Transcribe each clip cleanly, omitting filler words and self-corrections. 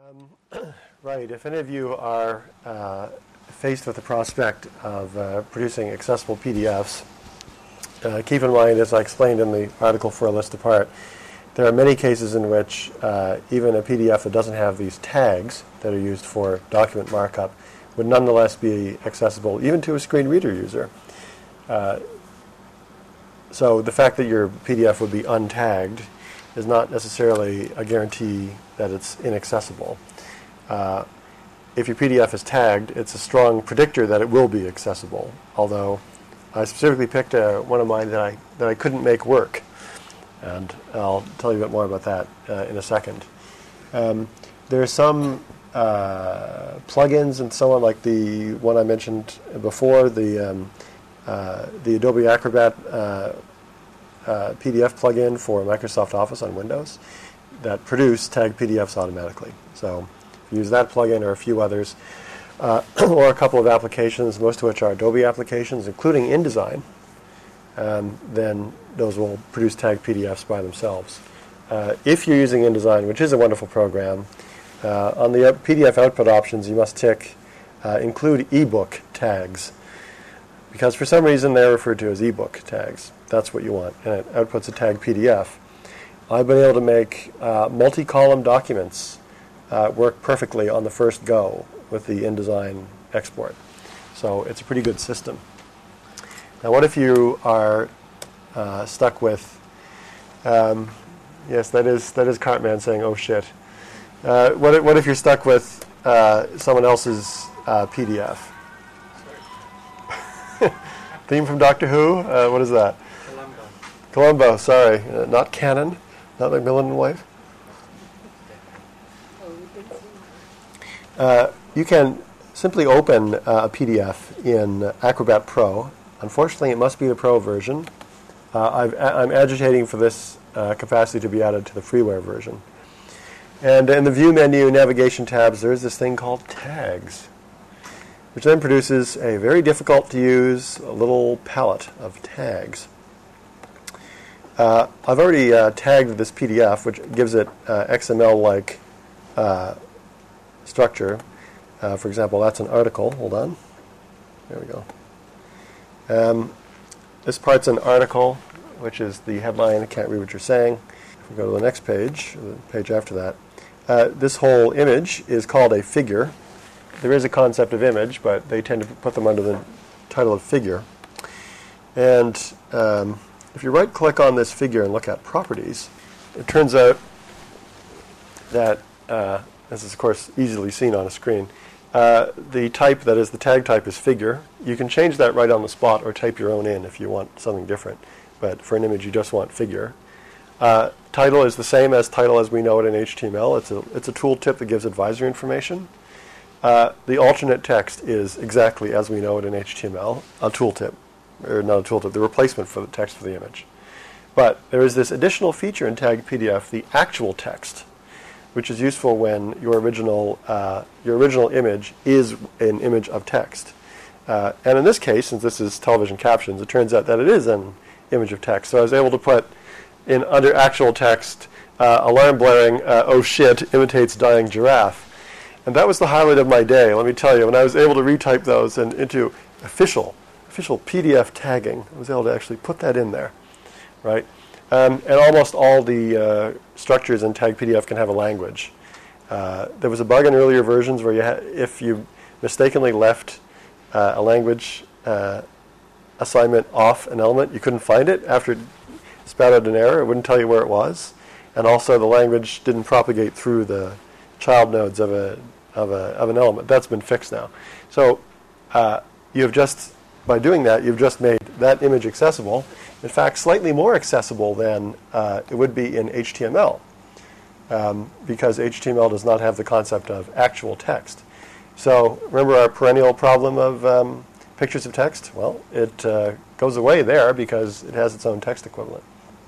Right. If any of you are faced with the prospect of producing accessible PDFs, keep in mind, as I explained in the article for A List Apart, there are many cases in which even a PDF that doesn't have these tags that are used for document markup would nonetheless be accessible even to a screen reader user. So the fact that your PDF would be untagged is not necessarily a guarantee that it's inaccessible. If your PDF is tagged, it's a strong predictor that it will be accessible, although I specifically picked one of mine that I couldn't make work, and I'll tell you a bit more about that in a second. There are some plugins and so on, like the one I mentioned before, the Adobe Acrobat PDF plugin for Microsoft Office on Windows that produce tagged PDFs automatically. So if you use that plugin or a few others, or a couple of applications, most of which are Adobe applications, including InDesign, then those will produce tagged PDFs by themselves. If you're using InDesign, which is a wonderful program, on the PDF output options you must tick include ebook tags, because for some reason they're referred to as ebook tags. That's what you want, and it outputs a tagged PDF. I've been able to make multi-column documents work perfectly on the first go with the InDesign export. So it's a pretty good system. Now what if you are stuck with, yes, that is Cartman saying, oh shit. What if you're stuck with someone else's PDF? Theme from Doctor Who? What is that? Columbo, sorry. Not Canon, not Macmillan and Wife. You can simply open a PDF in Acrobat Pro. Unfortunately, it must be the Pro version. I'm agitating for this capacity to be added to the freeware version. And in the View menu navigation tabs, there's this thing called Tags, which then produces a very difficult to use little palette of tags. I've already tagged this PDF, which gives it XML-like structure. For example, that's an article. Hold on. There we go. This part's an article, which is the headline. I can't read what you're saying. If we go to the next page, or the page after that, this whole image is called a figure. There is a concept of image, but they tend to put them under the title of figure. And if you right-click on this figure and look at properties, it turns out that, this is, of course, easily seen on a screen, the type, that is, the tag type, is figure. You can change that right on the spot or type your own in if you want something different. But for an image, you just want figure. Title is the same as title as we know it in HTML. It's a tooltip that gives advisory information. The alternate text is exactly as we know it in HTML, a tooltip. Or not a tooltip, the replacement for the text for the image. But there is this additional feature in tagged PDF, the actual text, which is useful when your original image is an image of text. And in this case, since this is television captions, it turns out that it is an image of text. So I was able to put in under actual text, alarm blaring, oh shit, imitates dying giraffe. And that was the highlight of my day, let me tell you. When I was able to retype those and into official PDF tagging, I was able to actually put that in there, right? And almost all the structures in tagged PDF can have a language. There was a bug in earlier versions where if you mistakenly left a language assignment off an element, you couldn't find it after it spat out an error. It wouldn't tell you where it was. And also the language didn't propagate through the child nodes of an element. That's been fixed now. So by doing that, you've just made that image accessible. In fact, slightly more accessible than it would be in HTML, because HTML does not have the concept of actual text. So remember our perennial problem of pictures of text? Well, it goes away there because it has its own text equivalent.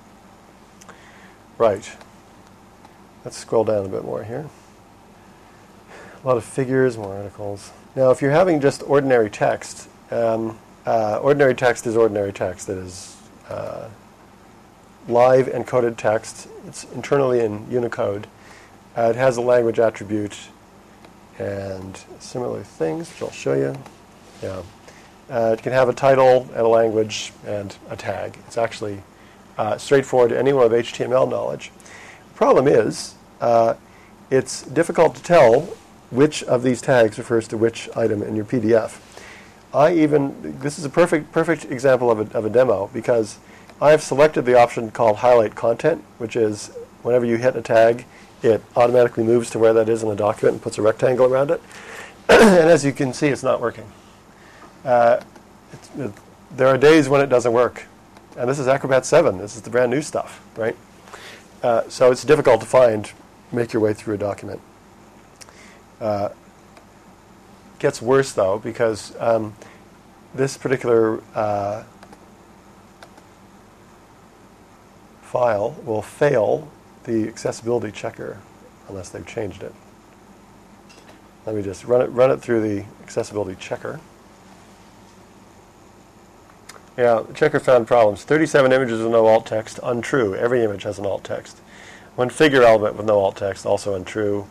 Right. Let's scroll down a bit more here. A lot of figures, more articles. Now, if you're having just ordinary text, ordinary text is ordinary text. That is live encoded text. It's internally in Unicode. It has a language attribute and similar things, which I'll show you. Yeah. It can have a title and a language and a tag. It's actually straightforward to anyone with HTML knowledge. The problem is it's difficult to tell which of these tags refers to which item in your PDF. This is a perfect example of a demo, because I've selected the option called Highlight Content, which is whenever you hit a tag, it automatically moves to where that is in the document and puts a rectangle around it. And as you can see, it's not working. There are days when it doesn't work. And this is Acrobat 7. This is the brand new stuff, right? So it's difficult to make your way through a document. Gets worse, though, because this particular file will fail the accessibility checker unless they've changed it. Let me just run it through the accessibility checker. Yeah, the checker found problems. 37 images with no alt text, untrue. Every image has an alt text. One figure element with no alt text, also untrue.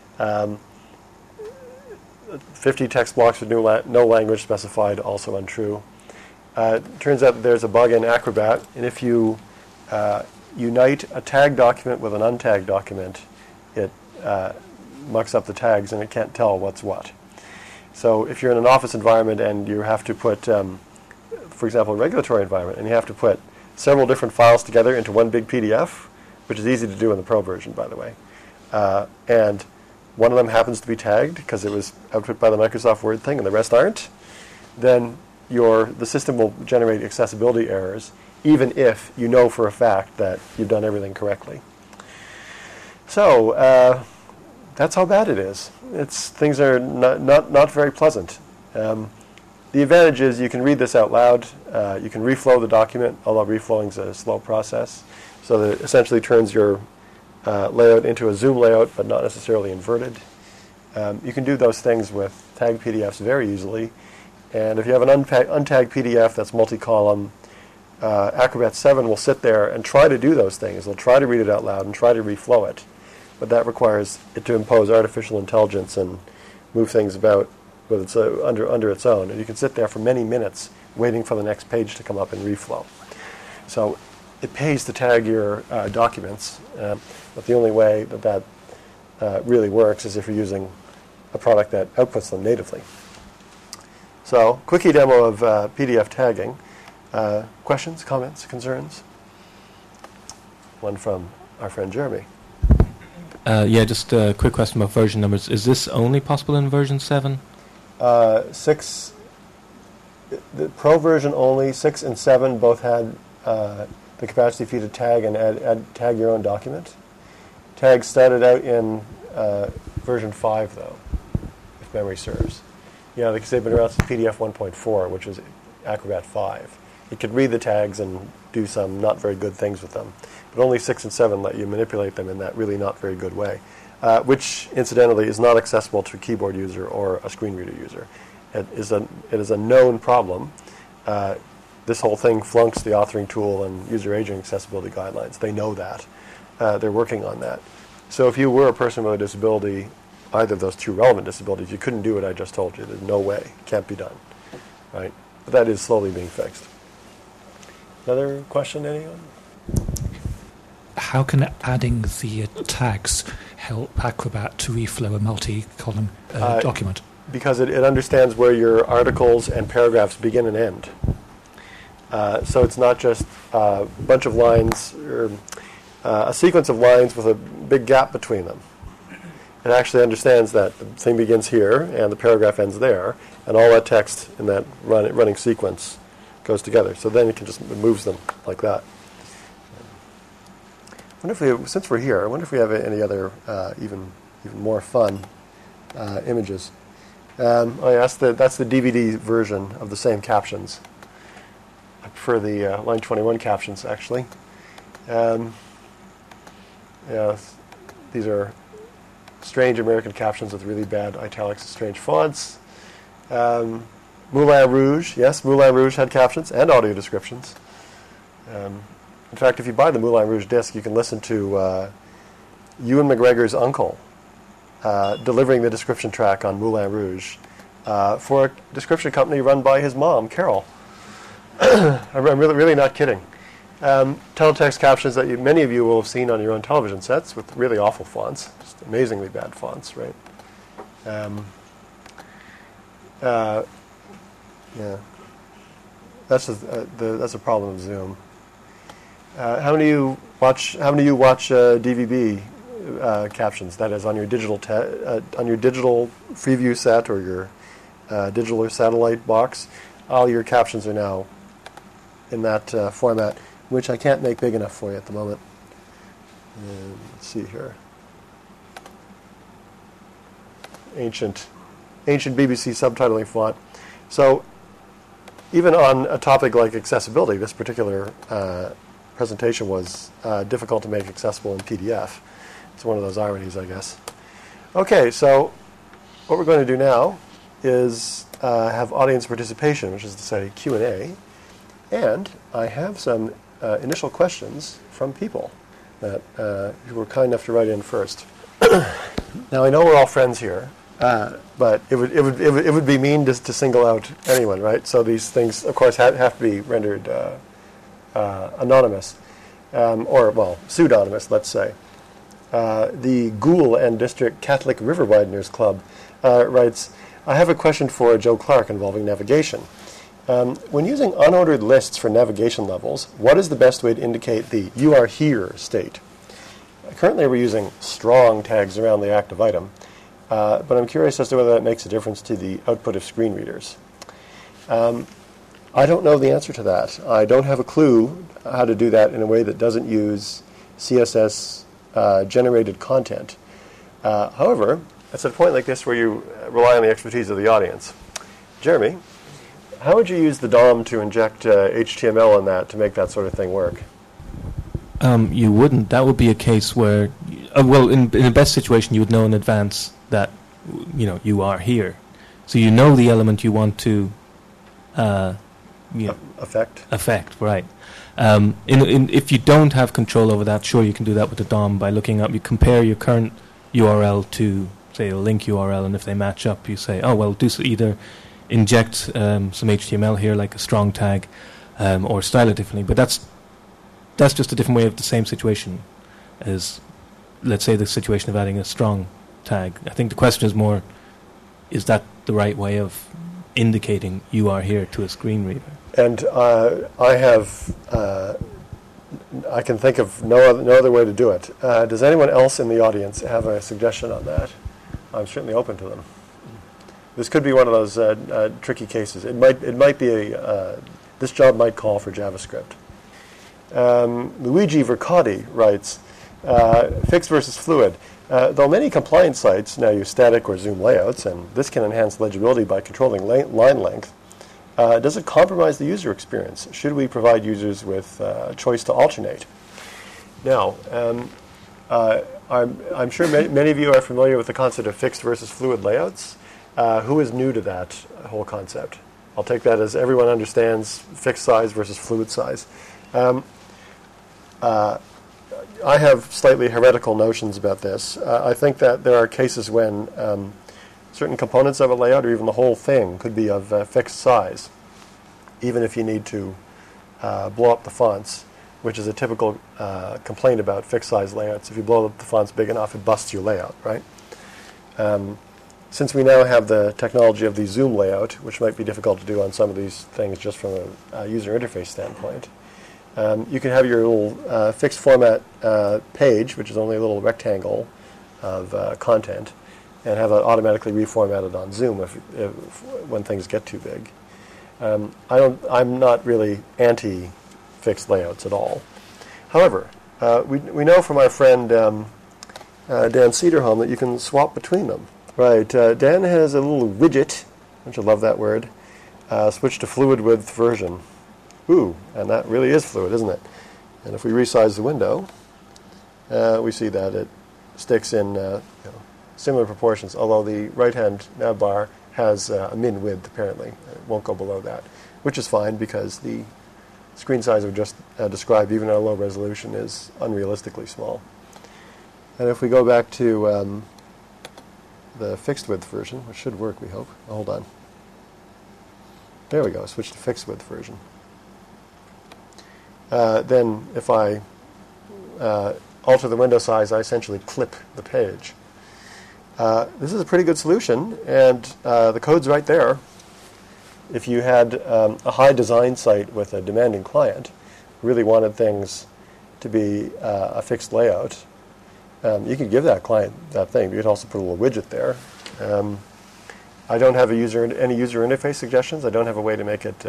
50 text blocks with no language specified, also untrue. It turns out that there's a bug in Acrobat, and if you unite a tagged document with an untagged document, it mucks up the tags and it can't tell what's what. So if you're in an office environment and you have to put, for example, a regulatory environment, and you have to put several different files together into one big PDF, which is easy to do in the Pro version, by the way, and one of them happens to be tagged because it was output by the Microsoft Word thing and the rest aren't, then the system will generate accessibility errors, even if you know for a fact that you've done everything correctly. So that's how bad it is. Things are not very pleasant. The advantage is you can read this out loud. You can reflow the document, although reflowing is a slow process. So that it essentially turns your layout into a zoom layout, but not necessarily inverted. You can do those things with tagged PDFs very easily. And if you have an untagged PDF that's multi-column, Acrobat 7 will sit there and try to do those things. They'll try to read it out loud and try to reflow it. But that requires it to impose artificial intelligence and move things about with its, under its own. And you can sit there for many minutes waiting for the next page to come up and reflow. So it pays to tag your documents, but the only way that really works is if you're using a product that outputs them natively. So, quickie demo of PDF tagging. Questions, comments, concerns? One from our friend Jeremy. Yeah, just a quick question about version numbers. Is this only possible in version 7? 6, the Pro version only. 6 and 7 both had the capacity for you to tag and tag your own document. Tags started out in version 5, though, if memory serves. Yeah, because they've been around since PDF 1.4, which is Acrobat 5. It could read the tags and do some not very good things with them. But only 6 and 7 let you manipulate them in that really not very good way, which, incidentally, is not accessible to a keyboard user or a screen reader user. It is a known problem. This whole thing flunks the authoring tool and user agent accessibility guidelines. They know that. They're working on that. So if you were a person with a disability, either of those two relevant disabilities, you couldn't do what I just told you. There's no way. It can't be done. Right? But that is slowly being fixed. Another question, anyone? How can adding the tags help Acrobat to reflow a multi-column document? Because it understands where your articles and paragraphs begin and end. So it's not just a bunch of lines or a sequence of lines with a big gap between them. It actually understands that the thing begins here and the paragraph ends there, and all that text in that running sequence goes together. So then it moves them like that. I wonder if since we're here, I wonder if we have any other even more fun images. That's the DVD version of the same captions. I prefer the line 21 captions, actually. These are strange American captions with really bad italics and strange fonts. Moulin Rouge, yes, Moulin Rouge had captions and audio descriptions. In fact, if you buy the Moulin Rouge disc, you can listen to Ewan McGregor's uncle delivering the description track on Moulin Rouge for a description company run by his mom, Carol. I'm really not kidding. Teletext captions that many of you will have seen on your own television sets with really awful fonts, just amazingly bad fonts, right? Yeah, that's a problem of Zoom. How many of you watch DVB captions? That is on your digital Freeview set or your digital or satellite box. All your captions are now in that format, which I can't make big enough for you at the moment. Let's see here. Ancient BBC subtitling font. So even on a topic like accessibility, this particular presentation was difficult to make accessible in PDF. It's one of those ironies, I guess. Okay, so what we're going to do now is have audience participation, which is to say Q&A. And I have some initial questions from people that who were kind enough to write in first. Now I know we're all friends here, but it would be mean to single out anyone, right? So these things, of course, have to be rendered anonymous, or pseudonymous, let's say. The Goole and District Catholic River Wideners Club writes, I have a question for Joe Clark involving navigation. When using unordered lists for navigation levels, what is the best way to indicate the "you are here" state? Currently we're using strong tags around the active item, but I'm curious as to whether that makes a difference to the output of screen readers. I don't know the answer to that. I don't have a clue how to do that in a way that doesn't use CSS generated content. However, it's at a point like this where you rely on the expertise of the audience. Jeremy, how would you use the DOM to inject HTML in that to make that sort of thing work? You wouldn't. That would be a case where, in the best situation, you would know in advance that, you are here. So you know the element you want to affect, right. If you don't have control over that, sure, you can do that with the DOM by looking up. You compare your current URL to, say, a link URL, and if they match up, you say, do so either inject some HTML here, like a strong tag, or style it differently. But that's just a different way of the same situation as, let's say, the situation of adding a strong tag. I think the question is more, is that the right way of indicating you are here to a screen reader? And I can think of no other way to do it. Does anyone else in the audience have a suggestion on that? I'm certainly open to them. This could be one of those tricky cases. It might be this job might call for JavaScript. Luigi Vercotti writes, fixed versus fluid. Though many compliance sites now use static or zoom layouts, and this can enhance legibility by controlling line length, does it compromise the user experience? Should we provide users with choice to alternate? Now, I'm sure many of you are familiar with the concept of fixed versus fluid layouts. Who is new to that whole concept? I'll take that as everyone understands fixed size versus fluid size. I have slightly heretical notions about this. I think that there are cases when certain components of a layout or even the whole thing could be of fixed size, even if you need to blow up the fonts, which is a typical complaint about fixed size layouts. If you blow up the fonts big enough, it busts your layout, right? Since we now have the technology of the zoom layout, which might be difficult to do on some of these things just from a user interface standpoint, you can have your little fixed format page, which is only a little rectangle of content, and have it automatically reformatted on Zoom when things get too big. I'm not really anti-fixed layouts at all. However, we know from our friend Dan Cederholm that you can swap between them. Right, Dan has a little widget, don't you love that word, switch to fluid width version. Ooh, and that really is fluid, isn't it? And if we resize the window, we see that it sticks in similar proportions, although the right-hand nav bar has a min width, apparently. It won't go below that, which is fine because the screen size we've just described, even at a low resolution, is unrealistically small. And if we go back to the fixed width version, which should work, we hope. Hold on. There we go. Switch to fixed width version. Then if I alter the window size, I essentially clip the page. This is a pretty good solution, and the code's right there. If you had a high design site with a demanding client, really wanted things to be a fixed layout, you could give that client that thing. You could also put a little widget there. I don't have any user interface suggestions. I don't have a way to make it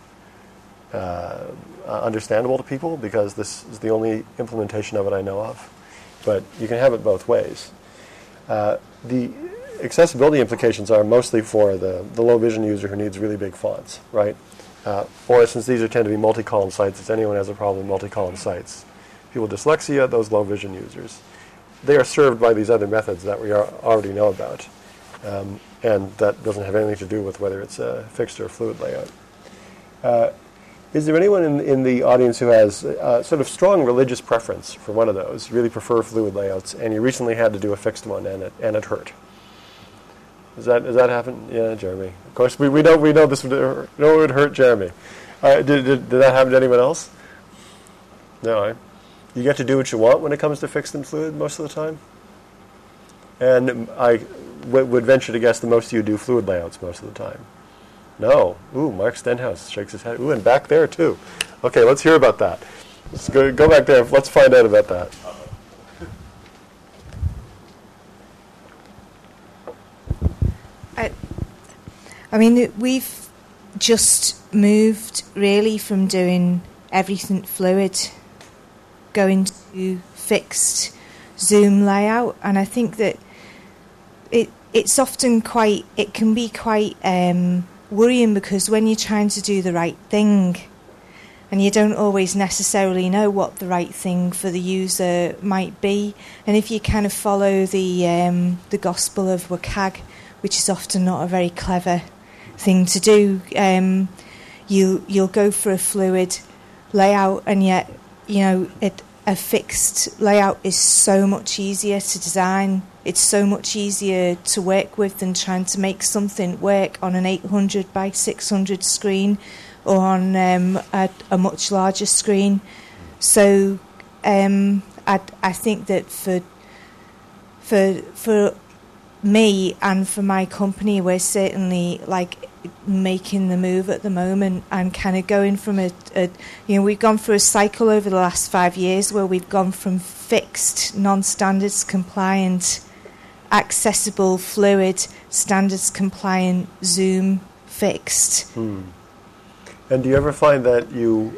understandable to people, because this is the only implementation of it I know of. But you can have it both ways. The accessibility implications are mostly for the low vision user who needs really big fonts, right? Or since these tend to be multi-column sites, if anyone has a problem with multi-column sites, people with dyslexia, those low vision users, they are served by these other methods that we already know about. And that doesn't have anything to do with whether it's a fixed or fluid layout. Is there anyone in the audience who has sort of strong religious preference for one of those, really prefer fluid layouts, and you recently had to do a fixed one and it hurt? Does that happen? Yeah, Jeremy. Of course, we know this would hurt Jeremy. Did that happen to anyone else? No. You get to do what you want when it comes to fixed and fluid most of the time? And I would venture to guess the most of you do fluid layouts most of the time. No. Ooh, Mark Stenhouse shakes his head. Ooh, and back there too. Okay, let's hear about that. Let's go back there. Let's find out about that. I mean, we've just moved really from doing everything fluid, going to fixed Zoom layout, and I think that it's often it can be quite worrying, because when you're trying to do the right thing and you don't always necessarily know what the right thing for the user might be, and if you kind of follow the gospel of WCAG, which is often not a very clever thing to do, you'll go for a fluid layout, and yet a fixed layout is so much easier to design. It's so much easier to work with than trying to make something work on an 800 by 600 screen or on a much larger screen. So I think that for me and for my company, we're certainly making the move at the moment and kind of going from we've gone through a cycle over the last 5 years where we've gone from fixed, non-standards compliant, accessible, fluid, standards compliant, Zoom, fixed. And do you ever find that you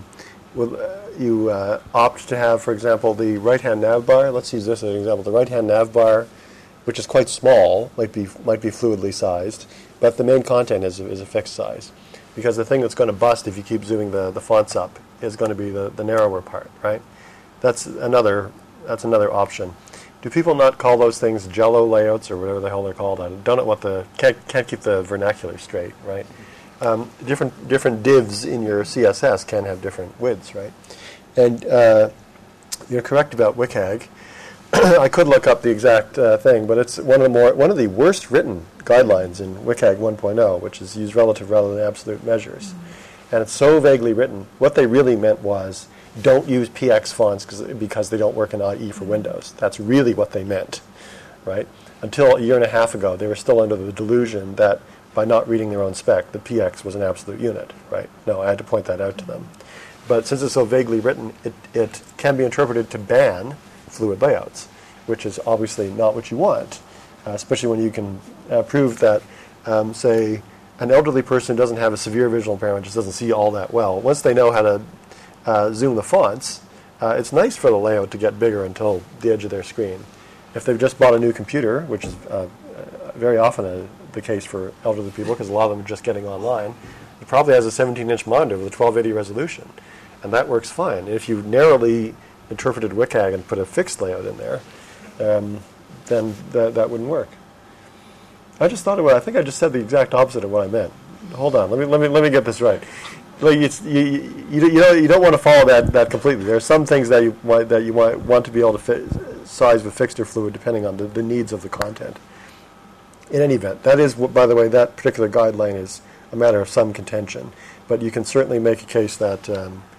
opt to have, for example, the right-hand nav bar? Let's use this as an example. The right-hand nav bar, which is quite small, might be fluidly sized, but the main content is a fixed size, because the thing that's going to bust if you keep zooming the fonts up is going to be the narrower part, right? That's another option. Do people not call those things Jello layouts or whatever the hell they're called? I don't know can't keep the vernacular straight, right? Different divs in your CSS can have different widths, right? And you're correct about WCAG. I could look up the exact thing, but it's one of the worst written guidelines in WCAG 1.0, which is use relative rather than absolute measures. And it's so vaguely written. What they really meant was, don't use PX fonts because they don't work in IE for Windows. That's really what they meant, right? Until a year and a half ago, they were still under the delusion that by not reading their own spec, the PX was an absolute unit, right? No, I had to point that out to them. But since it's so vaguely written, it can be interpreted to ban fluid layouts, which is obviously not what you want, especially when you can prove that, say, an elderly person who doesn't have a severe visual impairment, just doesn't see all that well. Once they know how to zoom the fonts, it's nice for the layout to get bigger until the edge of their screen. If they've just bought a new computer, which is very often the case for elderly people, because a lot of them are just getting online, it probably has a 17-inch monitor with a 1280 resolution, and that works fine. If you narrowly interpreted WCAG and put a fixed layout in there, then that wouldn't work. I just thought I think I just said the exact opposite of what I meant. Hold on, let me get this right. Like you don't want to follow that completely. There are some things that you might want to be able to size of a fixture fluid depending on the needs of the content. In any event, that is, by the way, that particular guideline is a matter of some contention. But you can certainly make a case that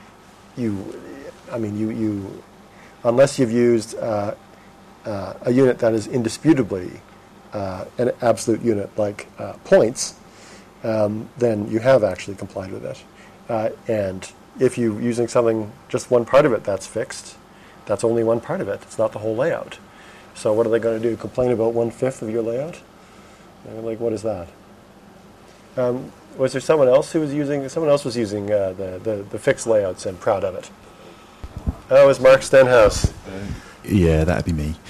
unless you've used a unit that is indisputably an absolute unit like points, then you have actually complied with it. And if you're using something, just one part of it that's fixed, that's only one part of it. It's not the whole layout. So what are they going to do? Complain about 1/5 of your layout? Like, what is that? Was there someone else who was using? Someone else was using the fixed layouts and proud of it. Oh, it was Mark Stenhouse. Yeah, that'd be me.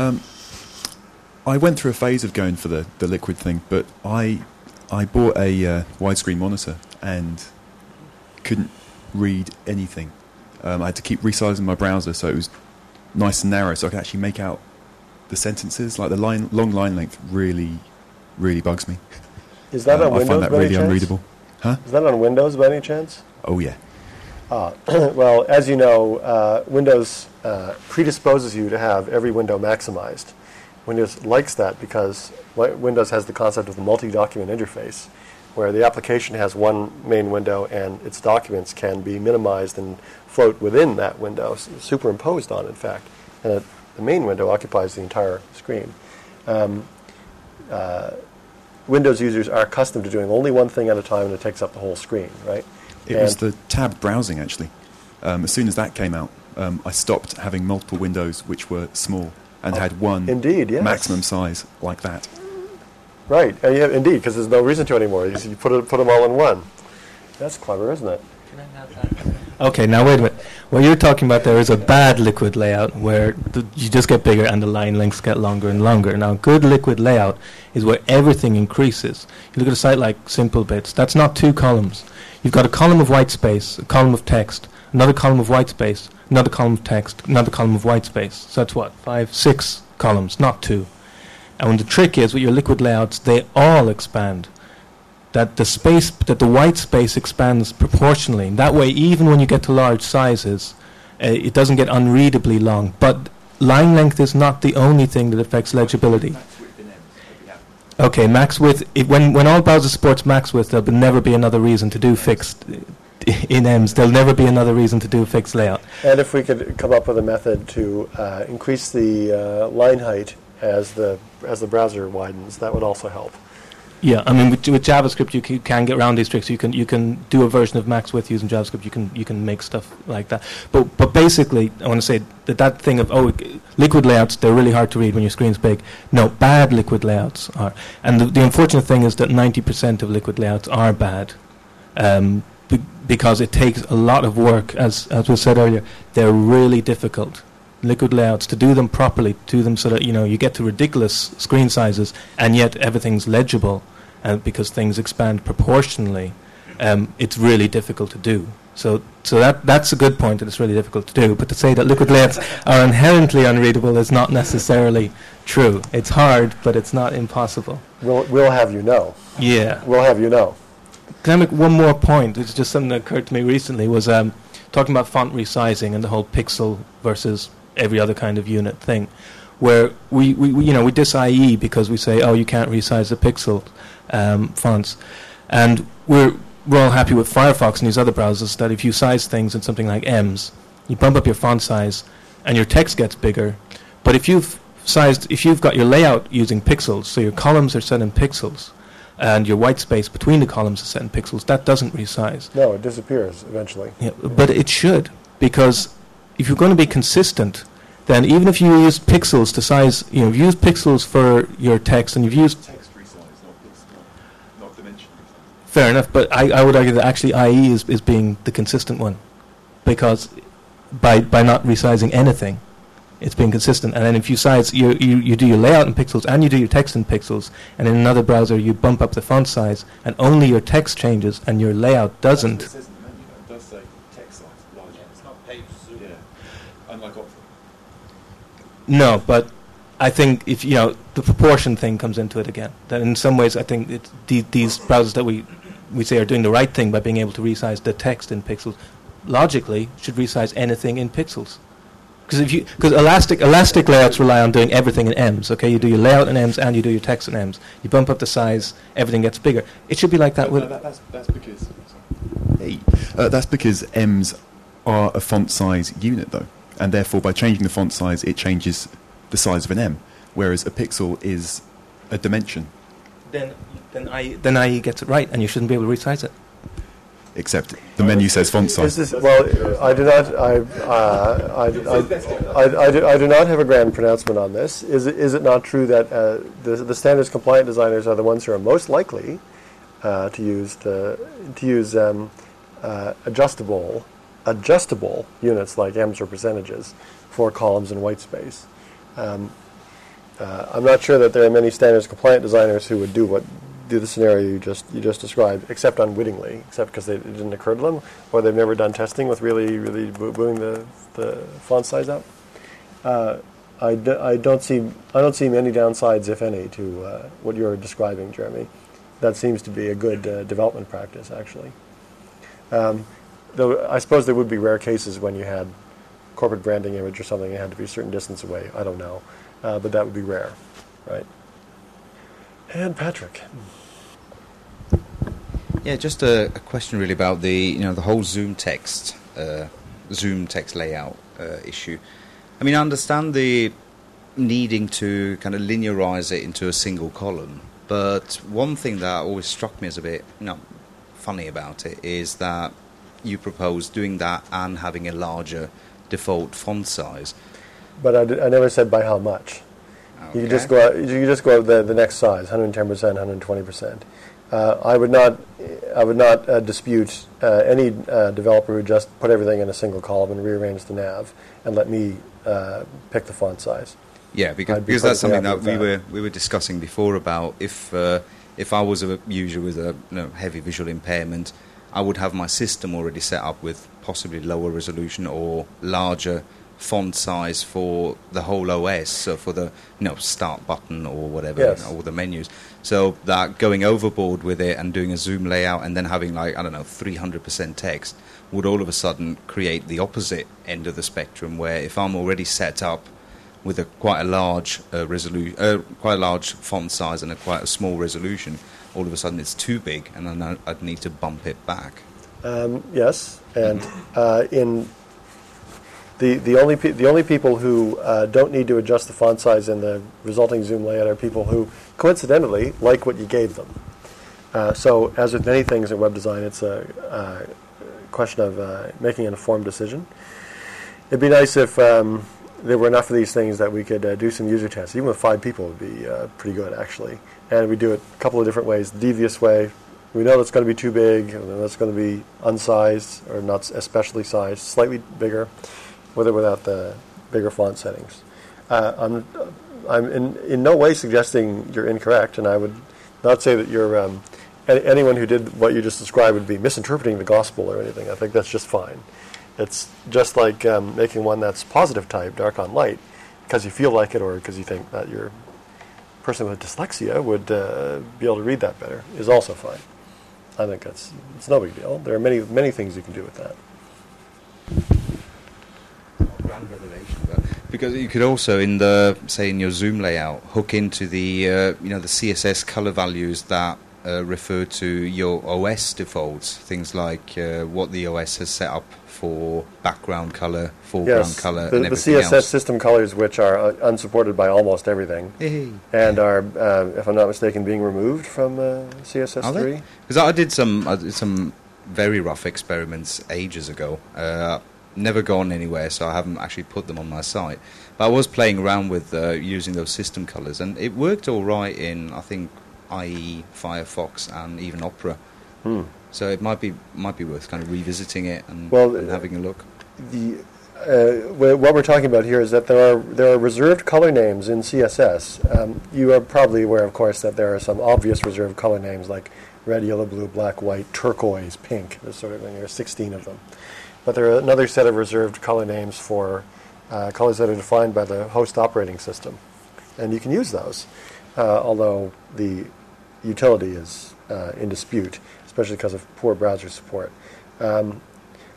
I went through a phase of going for the liquid thing, but I bought a widescreen monitor and couldn't read anything. I had to keep resizing my browser so it was nice and narrow, so I could actually make out the sentences. Like the long line length really bugs me. Is that on I Windows find that by any really chance? unreadable. Huh? Is that on Windows by any chance? Oh yeah. Well, as you know, Windows predisposes you to have every window maximized. Windows likes that because Windows has the concept of the multi-document interface, where the application has one main window and its documents can be minimized and float within that window, superimposed on, in fact. And the main window occupies the entire screen. Windows users are accustomed to doing only one thing at a time, and it takes up the whole screen, right? It was the tabbed browsing, actually. As soon as that came out, I stopped having multiple windows which were small and had one indeed, yes. maximum size like that. Right, yeah, indeed, because there's no reason to anymore. You put them all in one. That's clever, isn't it? Can I have that? Okay, now wait a minute. What you're talking about there is a bad liquid layout where you just get bigger and the line lengths get longer and longer. Now, good liquid layout is where everything increases. You look at a site like SimpleBits. That's not two columns. You've got a column of white space, a column of text, another column of white space, another column of text, another column of white space. So that's what, 5, 6 columns, not 2. And the trick is with your liquid layouts, they all expand. That the white space expands proportionally. That way, even when you get to large sizes, it doesn't get unreadably long. But line length is not the only thing that affects legibility. Okay, max width. When all browser supports max width, there'll never be another reason to do fixed in EMS. There'll never be another reason to do fixed layout. And if we could come up with a method to increase the line height as the browser widens, that would also help. Yeah, I mean, with JavaScript, you can get around these tricks. You can do a version of max width using JavaScript. You can make stuff like that. But basically, I want to say that thing of liquid layouts, they're really hard to read when your screen's big. No, bad liquid layouts are. And the unfortunate thing is that 90% of liquid layouts are bad, because it takes a lot of work. As was said earlier, they're really difficult. Liquid layouts, to do them properly, do them so that you get to ridiculous screen sizes and yet everything's legible, because things expand proportionally. It's really difficult to do. So that's a good point, that it's really difficult to do. But to say that liquid layouts are inherently unreadable is not necessarily true. It's hard, but it's not impossible. We'll have you know. Yeah. We'll have you know. Can I make one more point? It's just something that occurred to me recently. Was talking about font resizing and the whole pixel versus every other kind of unit thing, where we diss IE because we say, you can't resize the pixel fonts, and we're all happy with Firefox and these other browsers that if you size things in something like EMS, you bump up your font size and your text gets bigger. But if you've got your layout using pixels, so your columns are set in pixels and your white space between the columns is set in pixels, that doesn't resize. No, it disappears eventually. Yeah, but it should, because if you're going to be consistent, then even if you use pixels to size, you've used pixels for your text and you've used Text resize, not dimension resize. Fair enough, but I would argue that actually IE is being the consistent one, because by not resizing anything, it's being consistent. And then if you size, you do your layout in pixels and you do your text in pixels, and in another browser you bump up the font size and only your text changes and your layout doesn't. It says in the menu, it does say text size, large. It's not page zoom. Yeah, unlike Opera. No, but I think if the proportion thing comes into it again. That in some ways I think these browsers that we say are doing the right thing by being able to resize the text in pixels, logically should resize anything in pixels. Because elastic layouts rely on doing everything in M's. Okay, you do your layout in M's and you do your text in M's. You bump up the size, everything gets bigger. It should be like that with. That's because M's are a font size unit, though, and therefore by changing the font size, it changes the size of an M, whereas a pixel is a dimension. Then IE gets it right, and you shouldn't be able to resize it. Except the menu says font size. I do not. I do not have a grand pronouncement on this. Is it not true that the standards compliant designers are the ones who are most likely to use adjustable units like M's or percentages for columns and white space? I'm not sure that there are many standards compliant designers who would do the scenario you just described, except unwittingly, except because it didn't occur to them, or they've never done testing with really booming the font size up. I don't see many downsides, if any, to what you're describing, Jeremy. That seems to be a good development practice, actually. Though I suppose there would be rare cases when you had corporate branding image or something that had to be a certain distance away. I don't know, but that would be rare, right? And Patrick. Yeah, just a question really about the whole Zoom text layout issue. I mean, I understand the needing to kind of linearize it into a single column, but one thing that always struck me as a bit funny about it is that you propose doing that and having a larger default font size. But I never said by how much. Okay. You just go out the next size, 110%, 120%. I would not dispute any developer who just put everything in a single column and rearrange the nav and let me pick the font size. Yeah, because that's something that we were discussing before about if I was a user with a heavy visual impairment, I would have my system already set up with possibly lower resolution or larger font size for the whole OS, so for the start button or whatever, yes. Or the menus. So that going overboard with it and doing a Zoom layout and then having 300% text would all of a sudden create the opposite end of the spectrum, where if I'm already set up with quite a large quite a large font size and quite a small resolution, all of a sudden it's too big and then I'd need to bump it back. Yes, and in the only people who don't need to adjust the font size in the resulting Zoom layout are people who coincidentally like what you gave them. So as with many things in web design, it's a question of making an informed decision. It'd be nice if there were enough of these things that we could do some user tests. Even with 5 people would be pretty good, actually. And we do it a couple of different ways. The devious way, we know that's going to be too big, and then that's going to be unsized or not especially sized, slightly bigger, with or without the bigger font settings. I'm in no way suggesting you're incorrect, and I would not say that you're anyone who did what you just described would be misinterpreting the gospel or anything. I think that's just fine. It's just like making one that's positive type, dark on light, because you feel like it or because you think that your person with dyslexia would be able to read that better is also fine. I think it's no big deal. There are many things you can do with that. Because you could also, in your Zoom layout, hook into the the CSS color values that refer to your OS defaults, things like what the OS has set up for background color, foreground color, and everything else. The CSS else. System colors, which are unsupported by almost everything, and are, if I'm not mistaken, being removed from CSS3. Because I did some very rough experiments ages ago. Never gone anywhere, so I haven't actually put them on my site. But I was playing around with using those system colors, and it worked all right in, I think, IE, Firefox, and even Opera. So it might be worth kind of revisiting it and having a look. What we're talking about here is that there are reserved color names in CSS. You are probably aware, of course, that there are some obvious reserved color names like red, yellow, blue, black, white, turquoise, pink. There's sort of there are 16 of them. But there are another set of reserved color names for colors that are defined by the host operating system. And you can use those, although the utility is in dispute, especially because of poor browser support.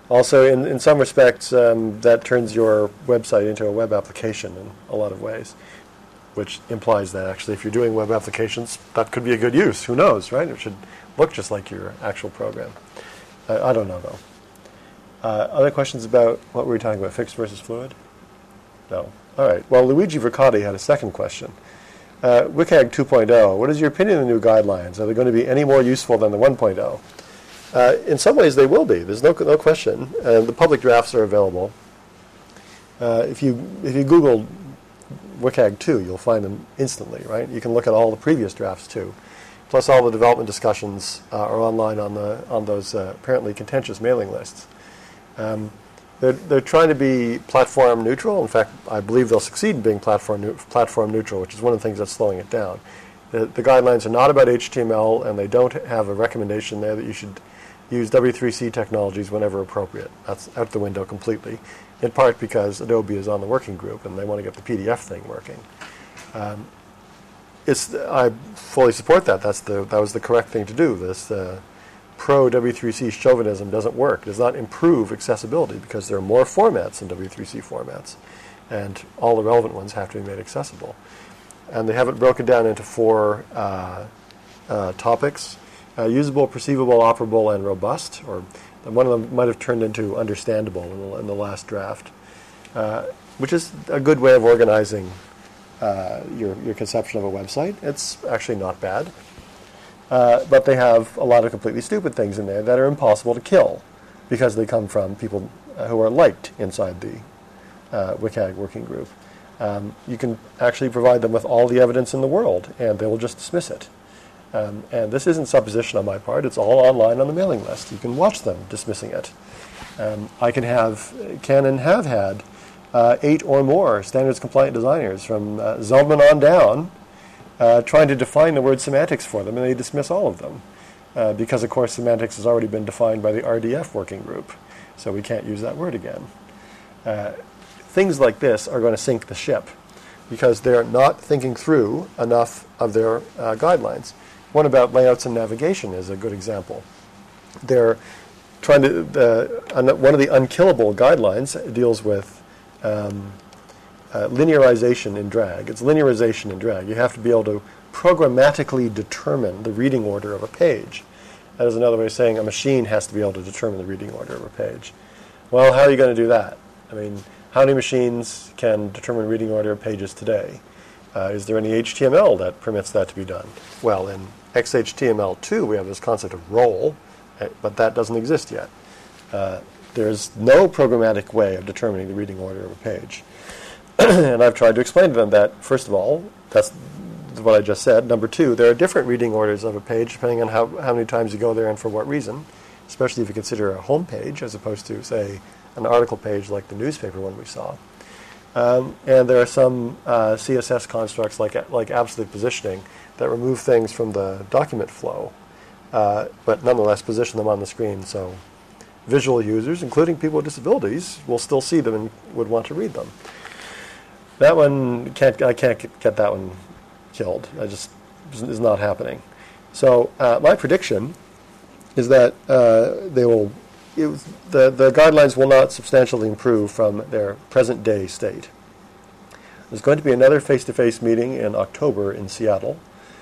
Also, in some respects, that turns your website into a web application in a lot of ways, which implies that actually if you're doing web applications, that could be a good use. Who knows, right? It should look just like your actual program. I don't know, though. Other questions about what we were talking about, fixed versus fluid? No. All right. Well, Luigi Vercotti had a second question. WCAG 2.0, what is your opinion on the new guidelines? Are they going to be any more useful than the 1.0? In some ways, they will be. There's no question. The public drafts are available. If you Google WCAG 2, you'll find them instantly, right? You can look at all the previous drafts, too. Plus, all the development discussions are online on those apparently contentious mailing lists. They're trying to be platform neutral. In fact, I believe they'll succeed in being platform neutral, which is one of the things that's slowing it down. The guidelines are not about HTML, and they don't have a recommendation there that you should use W3C technologies whenever appropriate. That's out the window completely, in part because Adobe is on the working group, and they want to get the PDF thing working. I fully support that. That was the correct thing to do. This pro-W3C chauvinism doesn't work. It does not improve accessibility because there are more formats than W3C formats, and all the relevant ones have to be made accessible. And they haven't broken down into 4 topics: usable, perceivable, operable, and robust. Or one of them might have turned into understandable in the last draft, which is a good way of organizing your conception of a website. It's actually not bad. But they have a lot of completely stupid things in there that are impossible to kill because they come from people who are liked inside the WCAG working group. You can actually provide them with all the evidence in the world, and they will just dismiss it. And this isn't supposition on my part. It's all online on the mailing list. You can watch them dismissing it. I can and have had 8 or more standards-compliant designers from Zeldman on down trying to define the word semantics for them, and they dismiss all of them because, of course, semantics has already been defined by the RDF working group, so we can't use that word again. Things like this are going to sink the ship because they're not thinking through enough of their guidelines. One about layouts and navigation is a good example. They're trying to one of the unkillable guidelines deals with linearization in drag. It's linearization in drag. You have to be able to programmatically determine the reading order of a page. That is another way of saying a machine has to be able to determine the reading order of a page. Well, how are you going to do that? I mean, how many machines can determine reading order of pages today? Is there any HTML that permits that to be done? Well, in XHTML2, we have this concept of role, but that doesn't exist yet. There's no programmatic way of determining the reading order of a page. And I've tried to explain to them that, first of all, that's what I just said. Number 2, there are different reading orders of a page depending on how many times you go there and for what reason, especially if you consider a home page as opposed to, say, an article page like the newspaper one we saw. And there are some CSS constructs like absolute positioning that remove things from the document flow, but nonetheless position them on the screen so visual users, including people with disabilities, will still see them and would want to read them. That one, I can't get that one killed. Is not happening. So my prediction is that the guidelines will not substantially improve from their present day state. There's going to be another face-to-face meeting in October in Seattle.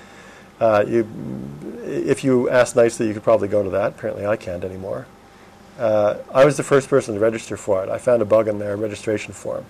If you ask nicely, you could probably go to that. Apparently I can't anymore. I was the first person to register for it. I found a bug in their registration form.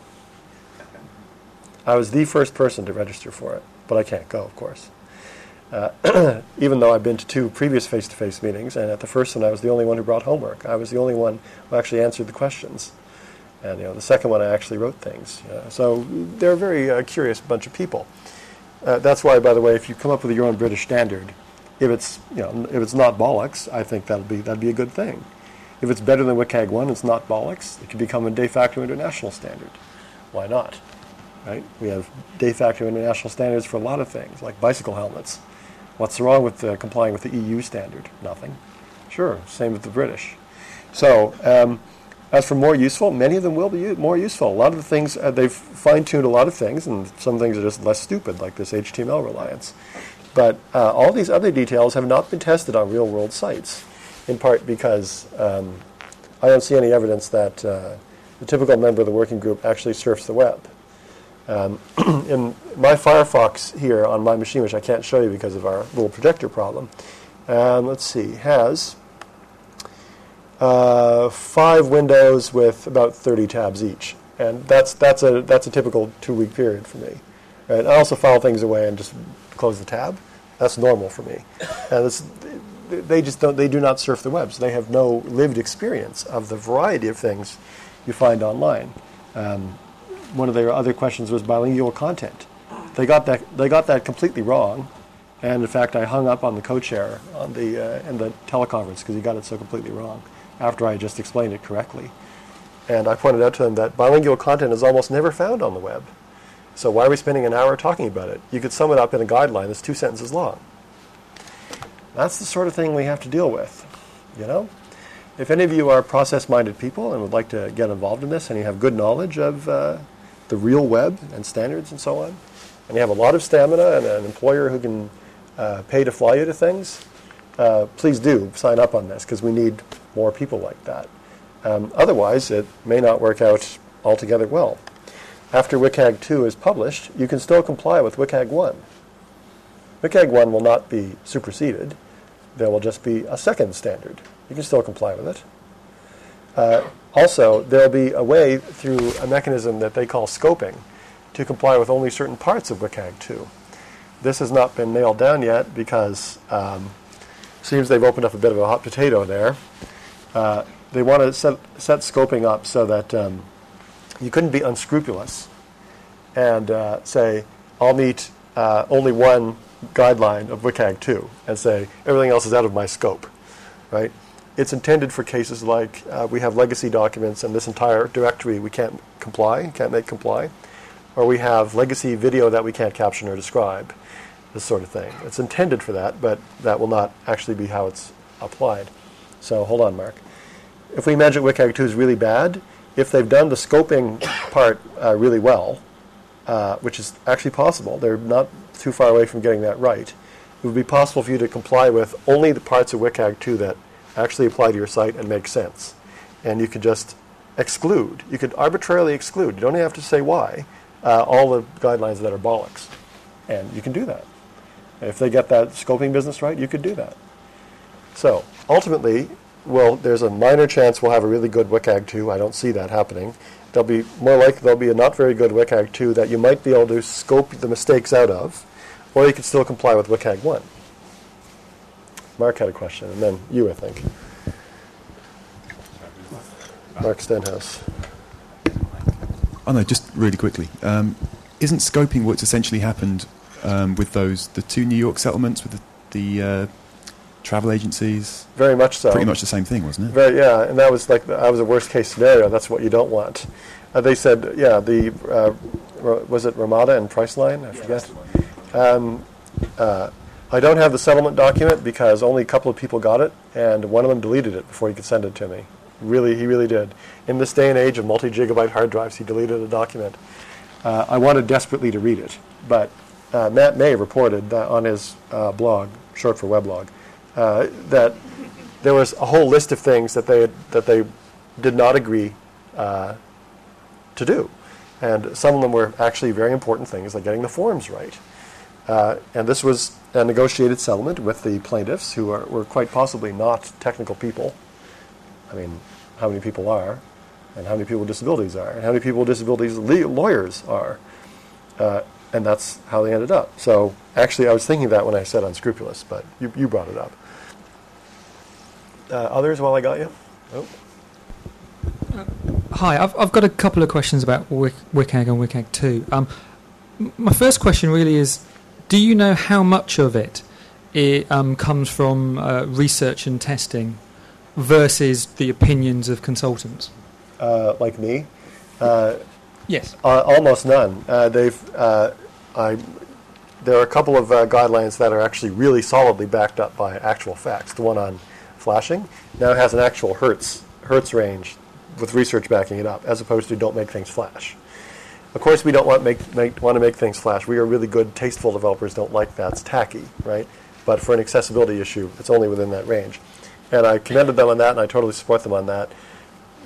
I was the first person to register for it, but I can't go, of course. Even though I've been to 2 previous face-to-face meetings, and at the first one I was the only one who brought homework. I was the only one who actually answered the questions. And the second one I actually wrote things. So they're a very curious bunch of people. That's why, by the way, if you come up with your own British standard, if it's not bollocks, I think that'd be a good thing. If it's better than WCAG 1, it's not bollocks. It could become a de facto international standard. Why not? Right? We have de facto international standards for a lot of things, like bicycle helmets. What's wrong with complying with the EU standard? Nothing. Sure, same with the British. So, as for more useful, many of them will be more useful. A lot of the things, they've fine-tuned a lot of things, and some things are just less stupid, like this HTML reliance. But all these other details have not been tested on real-world sites, in part because I don't see any evidence that the typical member of the working group actually surfs the web. In my Firefox here on my machine, which I can't show you because of our little projector problem, let's see, has 5 windows with about 30 tabs each, and that's a typical 2-week period for me. Right? I also file things away and just close the tab. That's normal for me. And they do not surf the web, so they have no lived experience of the variety of things you find online. One of their other questions was bilingual content. They got that completely wrong, and in fact, I hung up on the co-chair on in the teleconference because he got it so completely wrong after I just explained it correctly. And I pointed out to him that bilingual content is almost never found on the web. So why are we spending an hour talking about it? You could sum it up in a guideline that's 2 sentences long. That's the sort of thing we have to deal with, you know? If any of you are process-minded people and would like to get involved in this and you have good knowledge of the real web and standards and so on, and you have a lot of stamina and an employer who can pay to fly you to things, please do sign up on this because we need more people like that. Otherwise, it may not work out altogether well. After WCAG 2 is published, you can still comply with WCAG 1. WCAG 1 will not be superseded. There will just be a second standard. You can still comply with it. Also, there will be a way through a mechanism that they call scoping to comply with only certain parts of WCAG 2. This has not been nailed down yet because it seems they've opened up a bit of a hot potato there. They want to set scoping up so that you couldn't be unscrupulous and say, I'll meet only one guideline of WCAG 2 and say, everything else is out of my scope, right? It's intended for cases like we have legacy documents and this entire directory we can't make comply, or we have legacy video that we can't caption or describe, this sort of thing. It's intended for that, but that will not actually be how it's applied. So hold on, Mark. If we imagine WCAG 2 is really bad, if they've done the scoping part really well, which is actually possible, they're not too far away from getting that right, it would be possible for you to comply with only the parts of WCAG 2 that actually apply to your site and make sense. And you could just exclude. You could arbitrarily exclude. You don't have to say why. All the guidelines that are bollocks. And you can do that. And if they get that scoping business right, you could do that. So ultimately, well, there's a minor chance we'll have a really good WCAG 2. I don't see that happening. There'll be more likely there'll be a not very good WCAG 2 that you might be able to scope the mistakes out of, or you could still comply with WCAG 1. Mark had a question, and then you, I think. Mark Stenhouse. Oh no, just really quickly. Isn't scoping what's essentially happened with the 2 New York settlements with the travel agencies? Very much so. Pretty much the same thing, wasn't it? Yeah, and that was a worst case scenario. That's what you don't want. They said, was it Ramada and Priceline? I forget. I don't have the settlement document because only a couple of people got it, and one of them deleted it before he could send it to me. He really did. In this day and age of multi-gigabyte hard drives, he deleted a document. I wanted desperately to read it, but Matt May reported that on his blog, short for weblog, that there was a whole list of things that they did not agree to do, and some of them were actually very important things, like getting the forms right. And this was a negotiated settlement with the plaintiffs, who were quite possibly not technical people. I mean, how many people are, and how many people with disabilities are, and how many people with disabilities lawyers are. And that's how they ended up. So actually, I was thinking that when I said unscrupulous, but you brought it up. Others, while I got you? Oh. Hi, I've got a couple of questions about WCAG and WCAG 2. My first question really is, do you know how much of it comes from research and testing versus the opinions of consultants? Like me? Yes. Almost none. There are a couple of guidelines that are actually really solidly backed up by actual facts. The one on flashing now has an actual hertz range with research backing it up, as opposed to don't make things flash. Of course, we don't want to make things flash. We are really good, tasteful developers. Don't like that. It's tacky, right? But for an accessibility issue, it's only within that range. And I commended them on that, and I totally support them on that.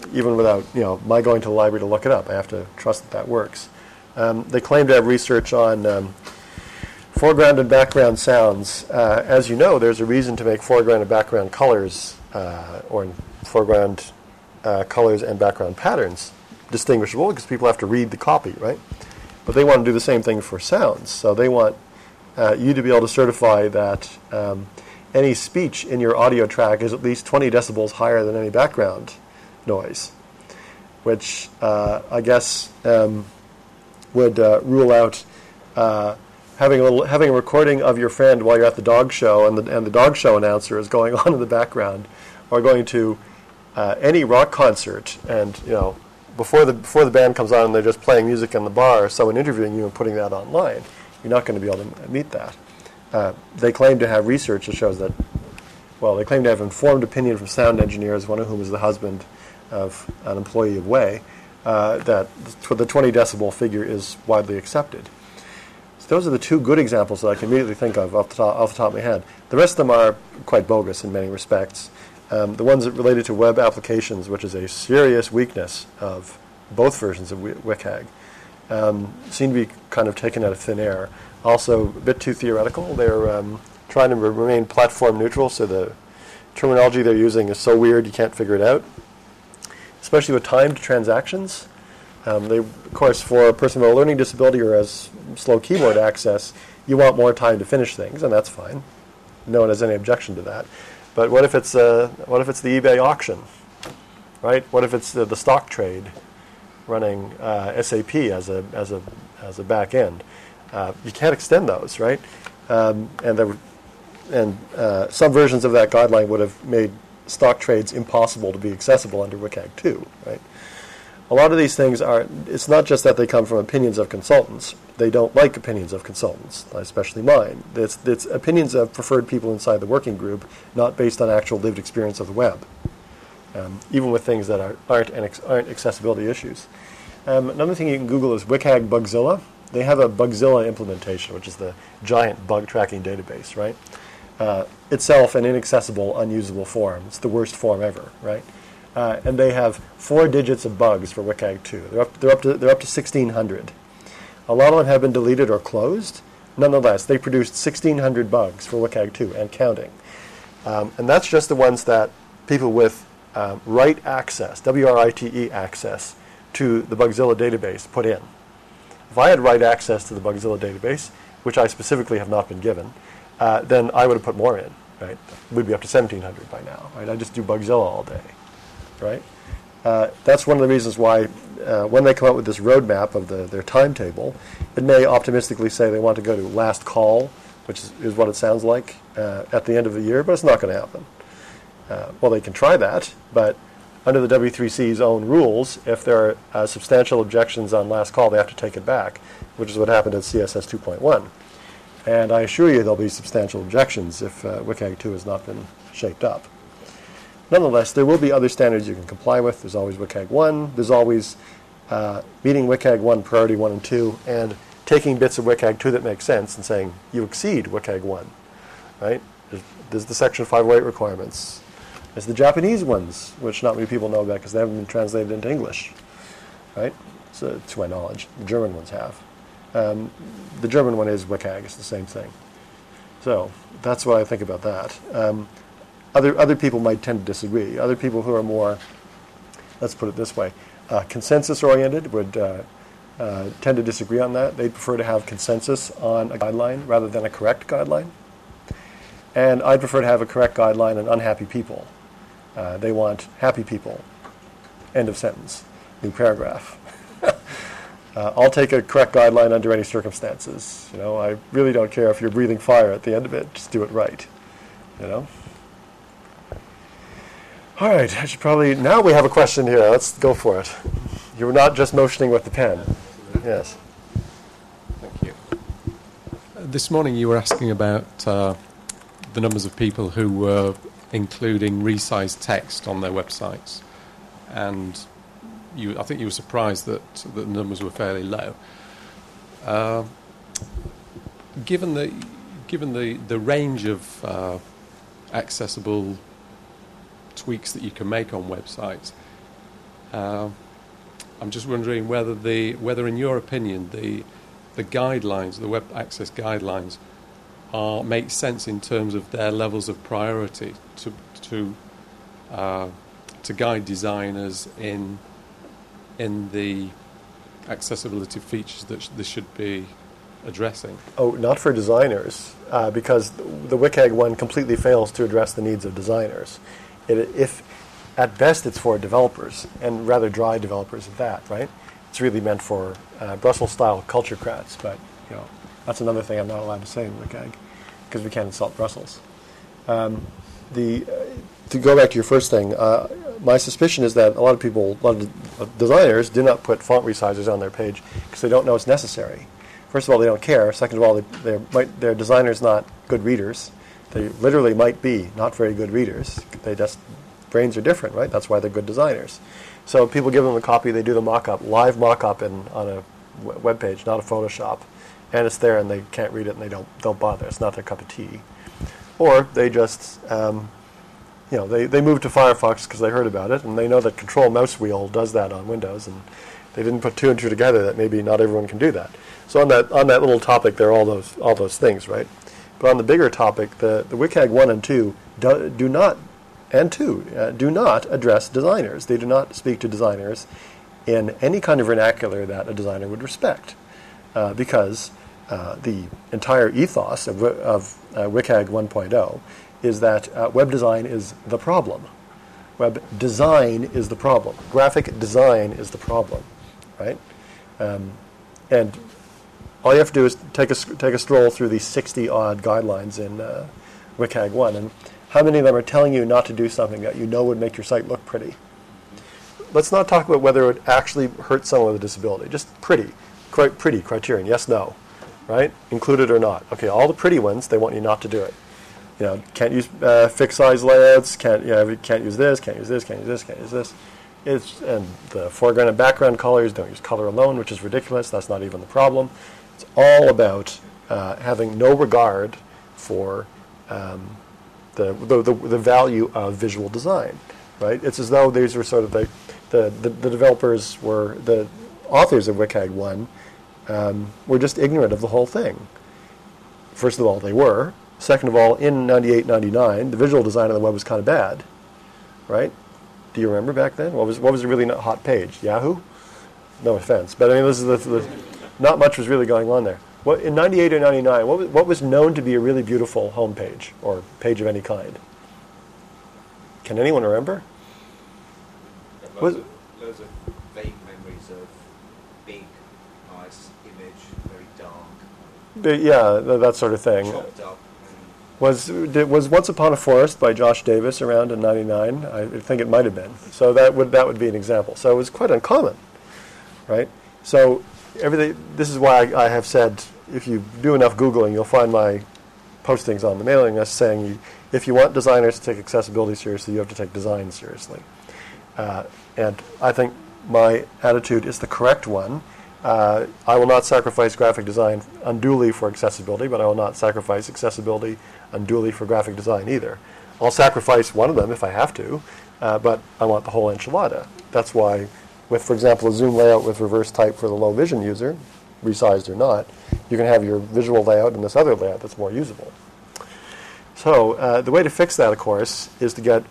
even without my going to the library to look it up. I have to trust that works. They claim to have research on foreground and background sounds. As you know, there's a reason to make foreground and background colors, or foreground colors and background patterns distinguishable, because people have to read the copy, right? But they want to do the same thing for sounds. So they want you to be able to certify that any speech in your audio track is at least 20 decibels higher than any background noise, which I guess would rule out having a recording of your friend while you're at the dog show and the dog show announcer is going on in the background, or going to any rock concert and before the band comes on and they're just playing music in the bar, someone interviewing you and putting that online. You're not going to be able to meet that. They claim to have research that shows that, they claim to have informed opinion from sound engineers, one of whom is the husband of an employee of Way, that the 20 decibel figure is widely accepted. So those are the two good examples that I can immediately think of off the top of my head. The rest of them are quite bogus in many respects. The ones that related to web applications, which is a serious weakness of both versions of WCAG, seem to be kind of taken out of thin air. Also, a bit too theoretical. They're trying to remain platform neutral, so the terminology they're using is so weird you can't figure it out, especially with timed transactions. Of course, for a person with a learning disability or has slow keyboard access, you want more time to finish things, and that's fine. No one has any objection to that. But what if it's the eBay auction, right? What if it's the stock trade running SAP as a back end? You can't extend those, right? And some versions of that guideline would have made stock trades impossible to be accessible under WCAG 2, right? A lot of these things it's not just that they come from opinions of consultants. They don't like opinions of consultants, especially mine. It's opinions of preferred people inside the working group, not based on actual lived experience of the web, even with things that aren't accessibility issues. Another thing you can Google is WCAG Bugzilla. They have a Bugzilla implementation, which is the giant bug tracking database, right? Itself an inaccessible, unusable form. It's the worst form ever, right? And they have 4 digits of bugs for WCAG 2. They're up to 1,600. A lot of them have been deleted or closed. Nonetheless, they produced 1,600 bugs for WCAG 2 and counting. And that's just the ones that people with write access, WRITE access, to the Bugzilla database put in. If I had write access to the Bugzilla database, which I specifically have not been given, then I would have put more in, right? We'd be up to 1,700 by now, right? I just do Bugzilla all day, right? That's one of the reasons why when they come out with this roadmap of their timetable, it may optimistically say they want to go to last call, which is what it sounds like at the end of the year, but it's not going to happen. Well, they can try that, but under the W3C's own rules, if there are substantial objections on last call, they have to take it back, which is what happened at CSS 2.1. And I assure you there'll be substantial objections if WCAG 2 has not been shaped up. Nonetheless, there will be other standards you can comply with. There's always WCAG 1. There's always meeting WCAG 1 priority 1 and 2, and taking bits of WCAG 2 that make sense and saying you exceed WCAG 1, right? There's the Section 508 requirements. There's the Japanese ones, which not many people know about because they haven't been translated into English, right? So, to my knowledge, the German ones have. The German one is WCAG. It's the same thing. So that's what I think about that. Other people might tend to disagree. Other people who are more, let's put it this way, consensus-oriented would tend to disagree on that. They'd prefer to have consensus on a guideline rather than a correct guideline. And I'd prefer to have a correct guideline and unhappy people. They want happy people. End of sentence. New paragraph. I'll take a correct guideline under any circumstances. I really don't care if you're breathing fire at the end of it. Just do it right. All right. I should probably... Now we have a question here. Let's go for it. You were not just motioning with the pen. Yes. Thank you. This morning you were asking about the numbers of people who were including resized text on their websites. And I think you were surprised that the numbers were fairly low. Given the range of accessible tweaks that you can make on websites, I'm just wondering whether in your opinion, the guidelines, the web access guidelines, make sense in terms of their levels of priority to guide designers in the accessibility features that this should be addressing. Oh, not for designers, because the WCAG one completely fails to address the needs of designers. If at best it's for developers, and rather dry developers at that, right? It's really meant for Brussels-style culture-crats, but that's another thing I'm not allowed to say in WCAG, because we can't insult Brussels. To go back to your first thing, my suspicion is that a lot of designers do not put font resizers on their page because they don't know it's necessary. First of all, they don't care. Second of all, their designers not good readers. They literally might be not very good readers. Brains are different, right? That's why they're good designers. So people give them a copy, they do the mock-up, live mock-up on a web page, not a Photoshop, and it's there and they can't read it and they don't bother. It's not their cup of tea. Or they just they moved to Firefox because they heard about it, and they know that Control Mouse Wheel does that on Windows, and they didn't put two and two together that maybe not everyone can do that. So on that little topic, there are all those things, right? But on the bigger topic, the WCAG 1 and 2 do not address designers. They do not speak to designers in any kind of vernacular that a designer would respect, because the entire ethos of WCAG 1.0 is that web design is the problem. Web design is the problem. Graphic design is the problem, right? And all you have to do is take a stroll through the 60-odd guidelines in WCAG 1, and how many of them are telling you not to do something that you know would make your site look pretty? Let's not talk about whether it would actually hurt someone with a disability. Just pretty criterion, yes, no, right? Included or not. Okay, all the pretty ones, they want you not to do it. Can't use fixed size layouts, can't use this, can't use this, can't use this, can't use this. And the foreground and background colors, don't use color alone, which is ridiculous. That's not even the problem. It's all about having no regard for the value of visual design, right? It's as though these were sort of the developers were, the authors of WCAG 1 were just ignorant of the whole thing. First of all, they were. Second of all, in 98, 99, the visual design of the web was kind of bad, right? Do you remember back then? What was a really hot page? Yahoo? No offense, but I mean, this is not much was really going on there. In 98 or 99, what was known to be a really beautiful home page or page of any kind? Can anyone remember? Loads of vague memories of big, nice image, very dark. Yeah, that sort of thing. Chopped up. Was Once Upon a Forest by Josh Davis around in 99? I think it might have been. So that would be an example. So it was quite uncommon, right? So this is why I have said, if you do enough Googling, you'll find my postings on the mailing list saying if you want designers to take accessibility seriously, you have to take design seriously. And I think my attitude is the correct one. I will not sacrifice graphic design unduly for accessibility, but I will not sacrifice accessibility unduly for graphic design either. I'll sacrifice one of them if I have to, but I want the whole enchilada. That's why, with, for example, a Zoom layout with reverse type for the low vision user, resized or not, you can have your visual layout and this other layout that's more usable. So the way to fix that, of course, is to get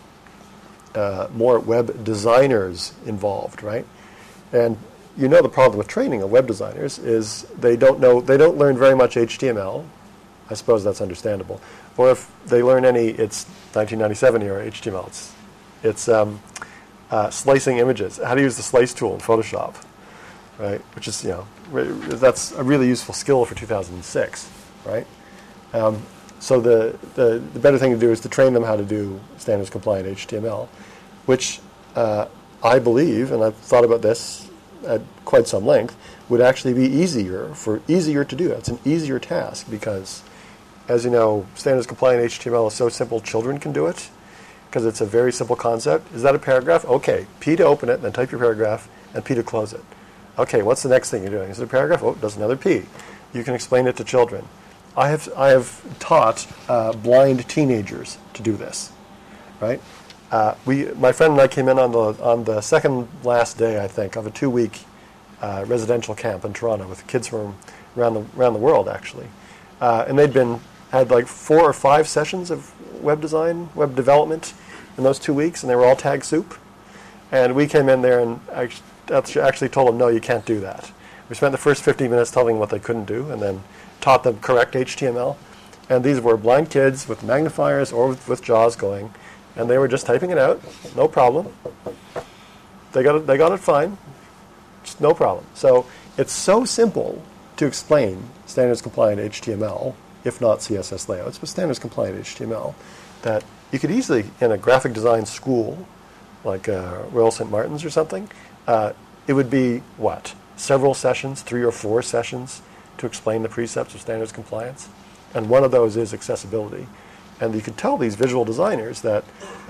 more web designers involved, right? And the problem with training of web designers is they don't learn very much HTML. I suppose that's understandable. Or if they learn any, it's 1997 era HTML. It's slicing images. How to use the slice tool in Photoshop, right? Which is, that's a really useful skill for 2006, right? So the better thing to do is to train them how to do standards compliant HTML, which I believe, and I've thought about this at quite some length, would actually be easier to do. It's an easier task because, as you know, standards compliant HTML is so simple children can do it because it's a very simple concept. Is that a paragraph? Okay, P to open it, then type your paragraph, and P to close it. Okay, what's the next thing you're doing? Is it a paragraph? Oh, it does another P. You can explain it to children. I have taught blind teenagers to do this, right? my friend and I came in on the second last day, I think, of a 2-week residential camp in Toronto with kids from around the world, actually. And they'd had like 4 or 5 sessions of web design, web development in those 2 weeks, and they were all tag soup. And we came in there and actually told them, no, you can't do that. We spent the first 15 minutes telling them what they couldn't do, and then taught them correct HTML. And these were blind kids with magnifiers or with JAWS going, and they were just typing it out, no problem. They got it fine, just no problem. So it's so simple to explain standards compliant HTML, if not CSS layouts, but standards compliant HTML, that you could easily, in a graphic design school, like Royal St. Martin's or something, it would be, what, several sessions, 3 or 4 sessions to explain the precepts of standards compliance. And one of those is accessibility. And you can tell these visual designers that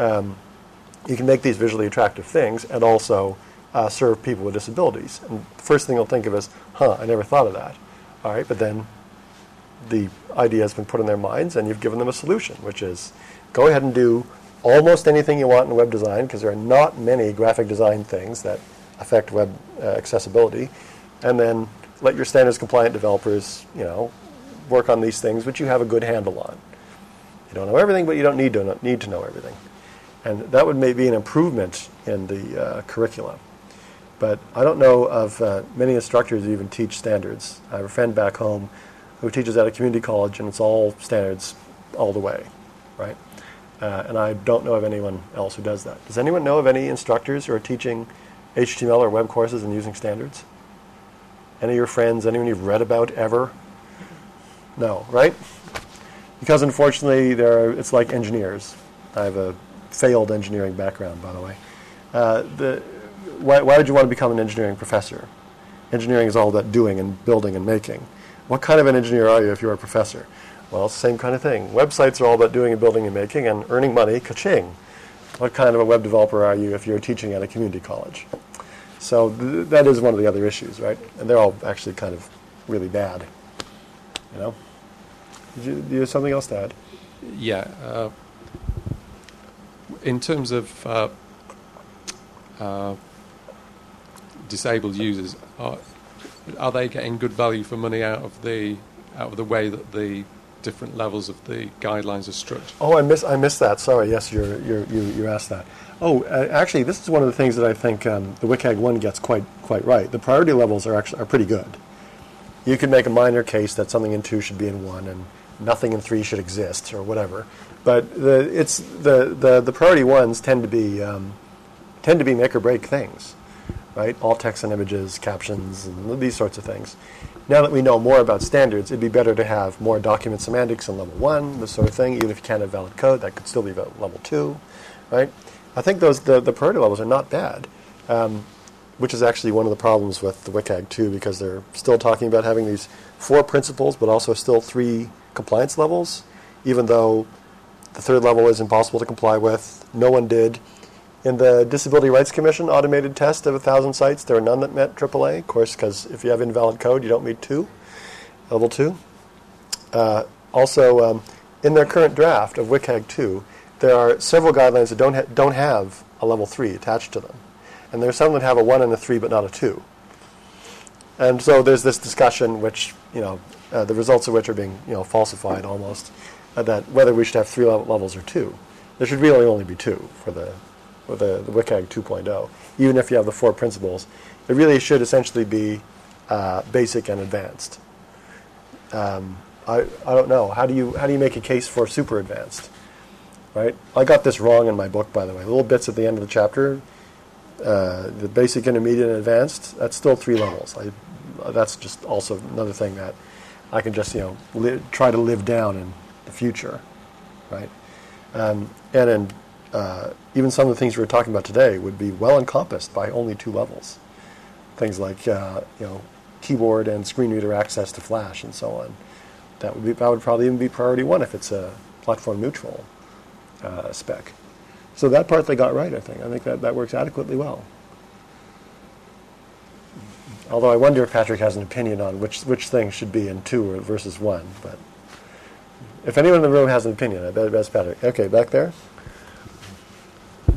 you can make these visually attractive things and also serve people with disabilities. And the first thing they'll think of is, I never thought of that. All right, but then the idea has been put in their minds and you've given them a solution, which is go ahead and do almost anything you want in web design, because there are not many graphic design things that affect web accessibility, and then let your standards compliant developers, work on these things which you have a good handle on. You don't know everything, but you don't need to know everything. And that would maybe be an improvement in the curriculum. But I don't know of many instructors who even teach standards. I have a friend back home who teaches at a community college, and it's all standards all the way, right? And I don't know of anyone else who does that. Does anyone know of any instructors who are teaching HTML or web courses and using standards? Any of your friends, anyone you've read about ever? No, right? Because unfortunately, it's like engineers. I have a failed engineering background, by the way. Why would you want to become an engineering professor? Engineering is all about doing and building and making. What kind of an engineer are you if you're a professor? Well, it's the same kind of thing. Websites are all about doing and building and making and earning money, ka-ching. What kind of a web developer are you if you're teaching at a community college? So that is one of the other issues, right? And they're all actually kind of really bad, Do you have something else to add? Yeah. In terms of disabled users, are they getting good value for money out of the way that the different levels of the guidelines are structured? Oh, I missed that. Sorry. Yes, you asked that. Oh, actually, this is one of the things that I think the WCAG 1 gets quite right. The priority levels are pretty good. You could make a minor case that something in 2 should be in 1 and nothing in 3 should exist or whatever. But the priority ones tend to be make or break things, right? Alt text and images, captions, and these sorts of things. Now that we know more about standards, it'd be better to have more document semantics in level 1, this sort of thing. Even if you can't have valid code, that could still be level 2, right? I think the priority levels are not bad, which is actually one of the problems with the WCAG 2, because they're still talking about having these 4 principles, but also still 3 compliance levels, even though the 3rd level is impossible to comply with. No one did. In the Disability Rights Commission automated test of 1,000 sites, there were none that met AAA, of course, because if you have invalid code, you don't meet level 2. Also, in their current draft of WCAG 2, there are several guidelines that don't have a level 3 attached to them. And there are some that have a 1 and a 3, but not a 2. And so there's this discussion, which, the results of which are being, falsified almost, that whether we should have 3 levels or 2. There should really only be 2 for the WCAG 2.0. Even if you have the 4 principles, it really should essentially be basic and advanced. I don't know. How do you make a case for super advanced? Right? I got this wrong in my book, by the way. Little bits at the end of the chapter. The basic, intermediate, and advanced. That's still 3 levels. That's just also another thing that I can just try to live down in the future, right? And even some of the things we were talking about today would be well encompassed by only 2 levels. Things like keyboard and screen reader access to Flash and so on. That would probably even be priority 1 if it's a platform neutral spec. So that part they got right, I think. I think that works adequately well. Although I wonder if Patrick has an opinion on which thing should be in 2 versus 1. But if anyone in the room has an opinion, I bet it's Patrick. Okay, back there.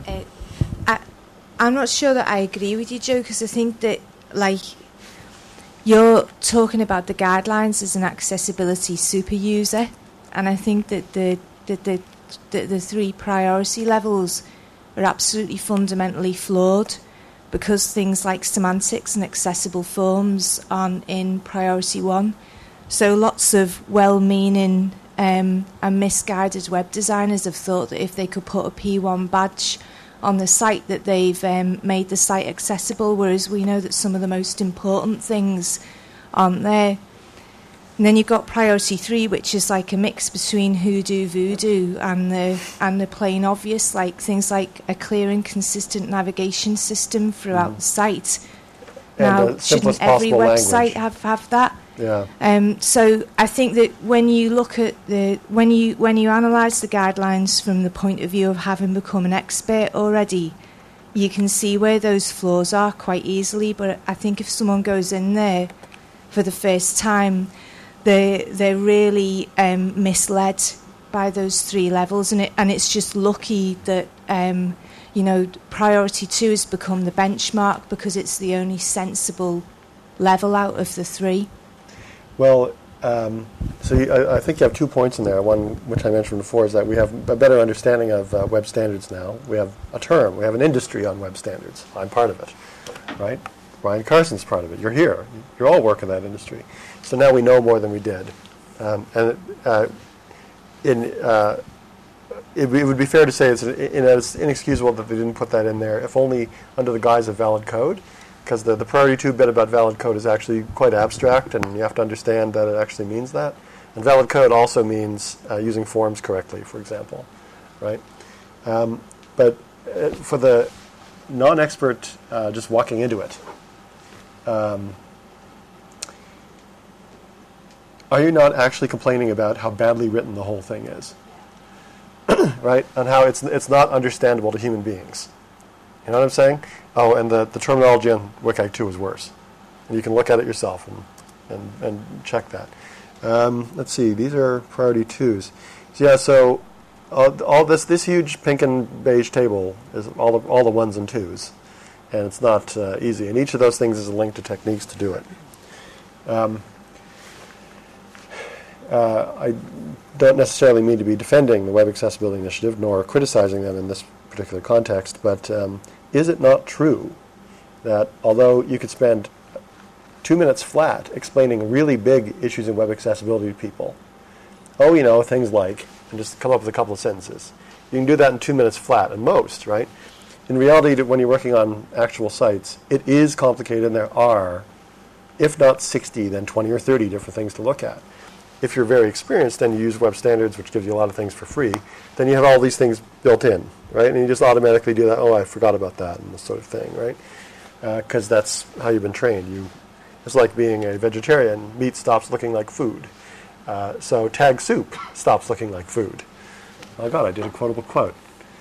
I'm not sure that I agree with you, Joe, because I think that, like, you're talking about the guidelines as an accessibility super user, and I think that the 3 priority levels are absolutely fundamentally flawed, because things like semantics and accessible forms aren't in priority 1. So lots of well-meaning and misguided web designers have thought that if they could put a P1 badge on the site that they've made the site accessible, whereas we know that some of the most important things aren't there. And then you've got priority 3, which is like a mix between hoodoo voodoo and the plain obvious, like things like a clear and consistent navigation system throughout the site. Now, shouldn't every website have that? Yeah. So I think that when you look at when you analyse the guidelines from the point of view of having become an expert already, you can see where those flaws are quite easily. But I think if someone goes in there for the first time, they're really misled by those 3 levels, and it's just lucky that priority 2 has become the benchmark because it's the only sensible level out of the 3. Well, I think you have 2 points in there. One, which I mentioned before, is that we have a better understanding of web standards now. We have a term. We have an industry on web standards. I'm part of it, right? Brian Carson's part of it. You're here. You're all work in that industry. So now we know more than we did. It would be fair to say it's inexcusable that they didn't put that in there, if only under the guise of valid code, because the priority 2 bit about valid code is actually quite abstract, and you have to understand that it actually means that. And valid code also means using forms correctly, for example, right? But for the non-expert just walking into it, are you not actually complaining about how badly written the whole thing is? Right? And how it's not understandable to human beings. You know what I'm saying? Oh, and the terminology on WCAG 2 is worse. And you can look at it yourself and check that. Let's see. These are priority 2s. So yeah. So all this huge pink and beige table is all the 1s and 2s, and it's not easy. And each of those things is a link to techniques to do it. I don't necessarily mean to be defending the Web Accessibility Initiative, nor criticizing them in this particular context, but is it not true that although you could spend 2 minutes flat explaining really big issues in web accessibility to people, things like, and just come up with a couple of sentences, you can do that in 2 minutes flat, at most, right? In reality, when you're working on actual sites, it is complicated, and there are, if not 60, then 20 or 30 different things to look at. If you're very experienced and you use web standards, which gives you a lot of things for free, then you have all these things built in, right? And you just automatically do that. Oh, I forgot about that, and this sort of thing, right? Because that's how you've been trained. It's like being a vegetarian. Meat stops looking like food. So tag soup stops looking like food. Oh God, I did a quotable quote.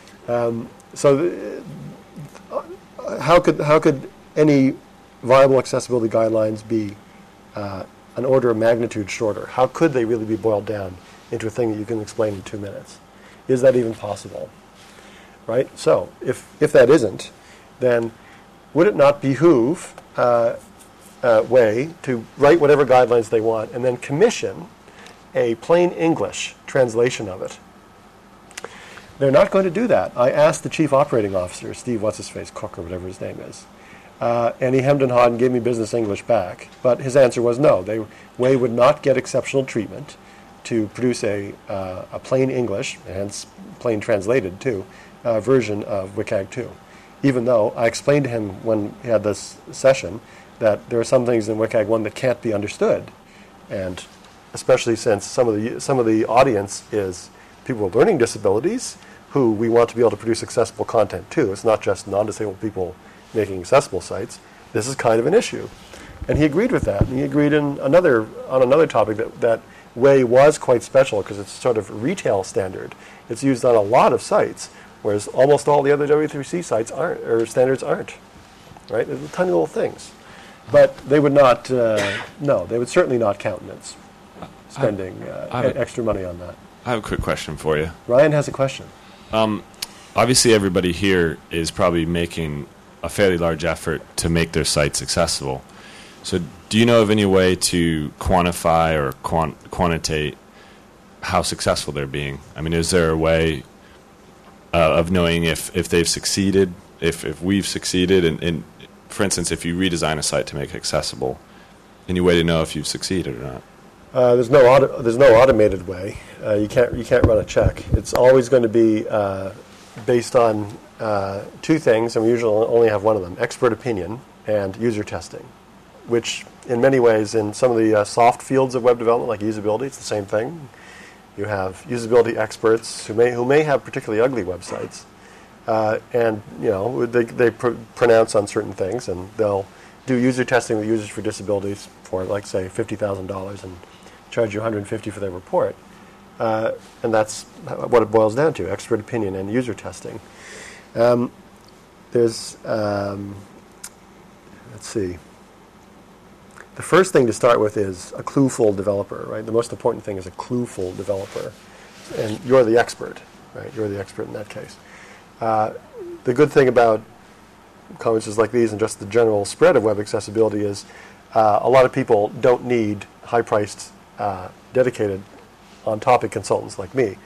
How could any viable accessibility guidelines be an order of magnitude shorter? How could they really be boiled down into a thing that you can explain in 2 minutes? Is that even possible? Right? So, if that isn't, then would it not behoove Way to write whatever guidelines they want and then commission a plain English translation of it? They're not going to do that. I asked the chief operating officer, Steve What's-His-Face, Cook or whatever his name is, and he hemmed and hawed and gave me business English back. But his answer was no. Way would not get exceptional treatment to produce a plain English, hence plain translated too, version of WCAG 2. Even though I explained to him when he had this session that there are some things in WCAG 1 that can't be understood, and especially since some of the audience is people with learning disabilities who we want to be able to produce accessible content to. It's not just non-disabled people making accessible sites. This is kind of an issue. And he agreed with that. And he agreed on another topic that Way was quite special because it's sort of a retail standard. It's used on a lot of sites, whereas almost all the other W3C sites aren't, or standards aren't. Right? They're tiny little things. But they would not, they would certainly not countenance spending extra money on that. I have a quick question for you. Ryan has a question. Obviously, everybody here is probably making a fairly large effort to make their sites accessible. So do you know of any way to quantify or quantitate how successful they're being? I mean, is there a way of knowing if they've succeeded, if we've succeeded? And for instance, if you redesign a site to make it accessible, any way to know if you've succeeded or not? There's no automated way. You can't run a check. It's always going to be based on two things, and we usually only have one of them: expert opinion and user testing. Which, in many ways, in some of the soft fields of web development, like usability, it's the same thing. You have usability experts who may have particularly ugly websites, and they pronounce on certain things, and they'll do user testing with users for disabilities for, like, say, $50,000 and charge you $150 for their report. And that's what it boils down to: expert opinion and user testing. Let's see. The first thing to start with is a clueful developer, right? The most important thing is a clueful developer. And you're the expert, right? You're the expert in that case. The good thing about conferences like these and just the general spread of web accessibility is a lot of people don't need high-priced, dedicated on-topic consultants like me.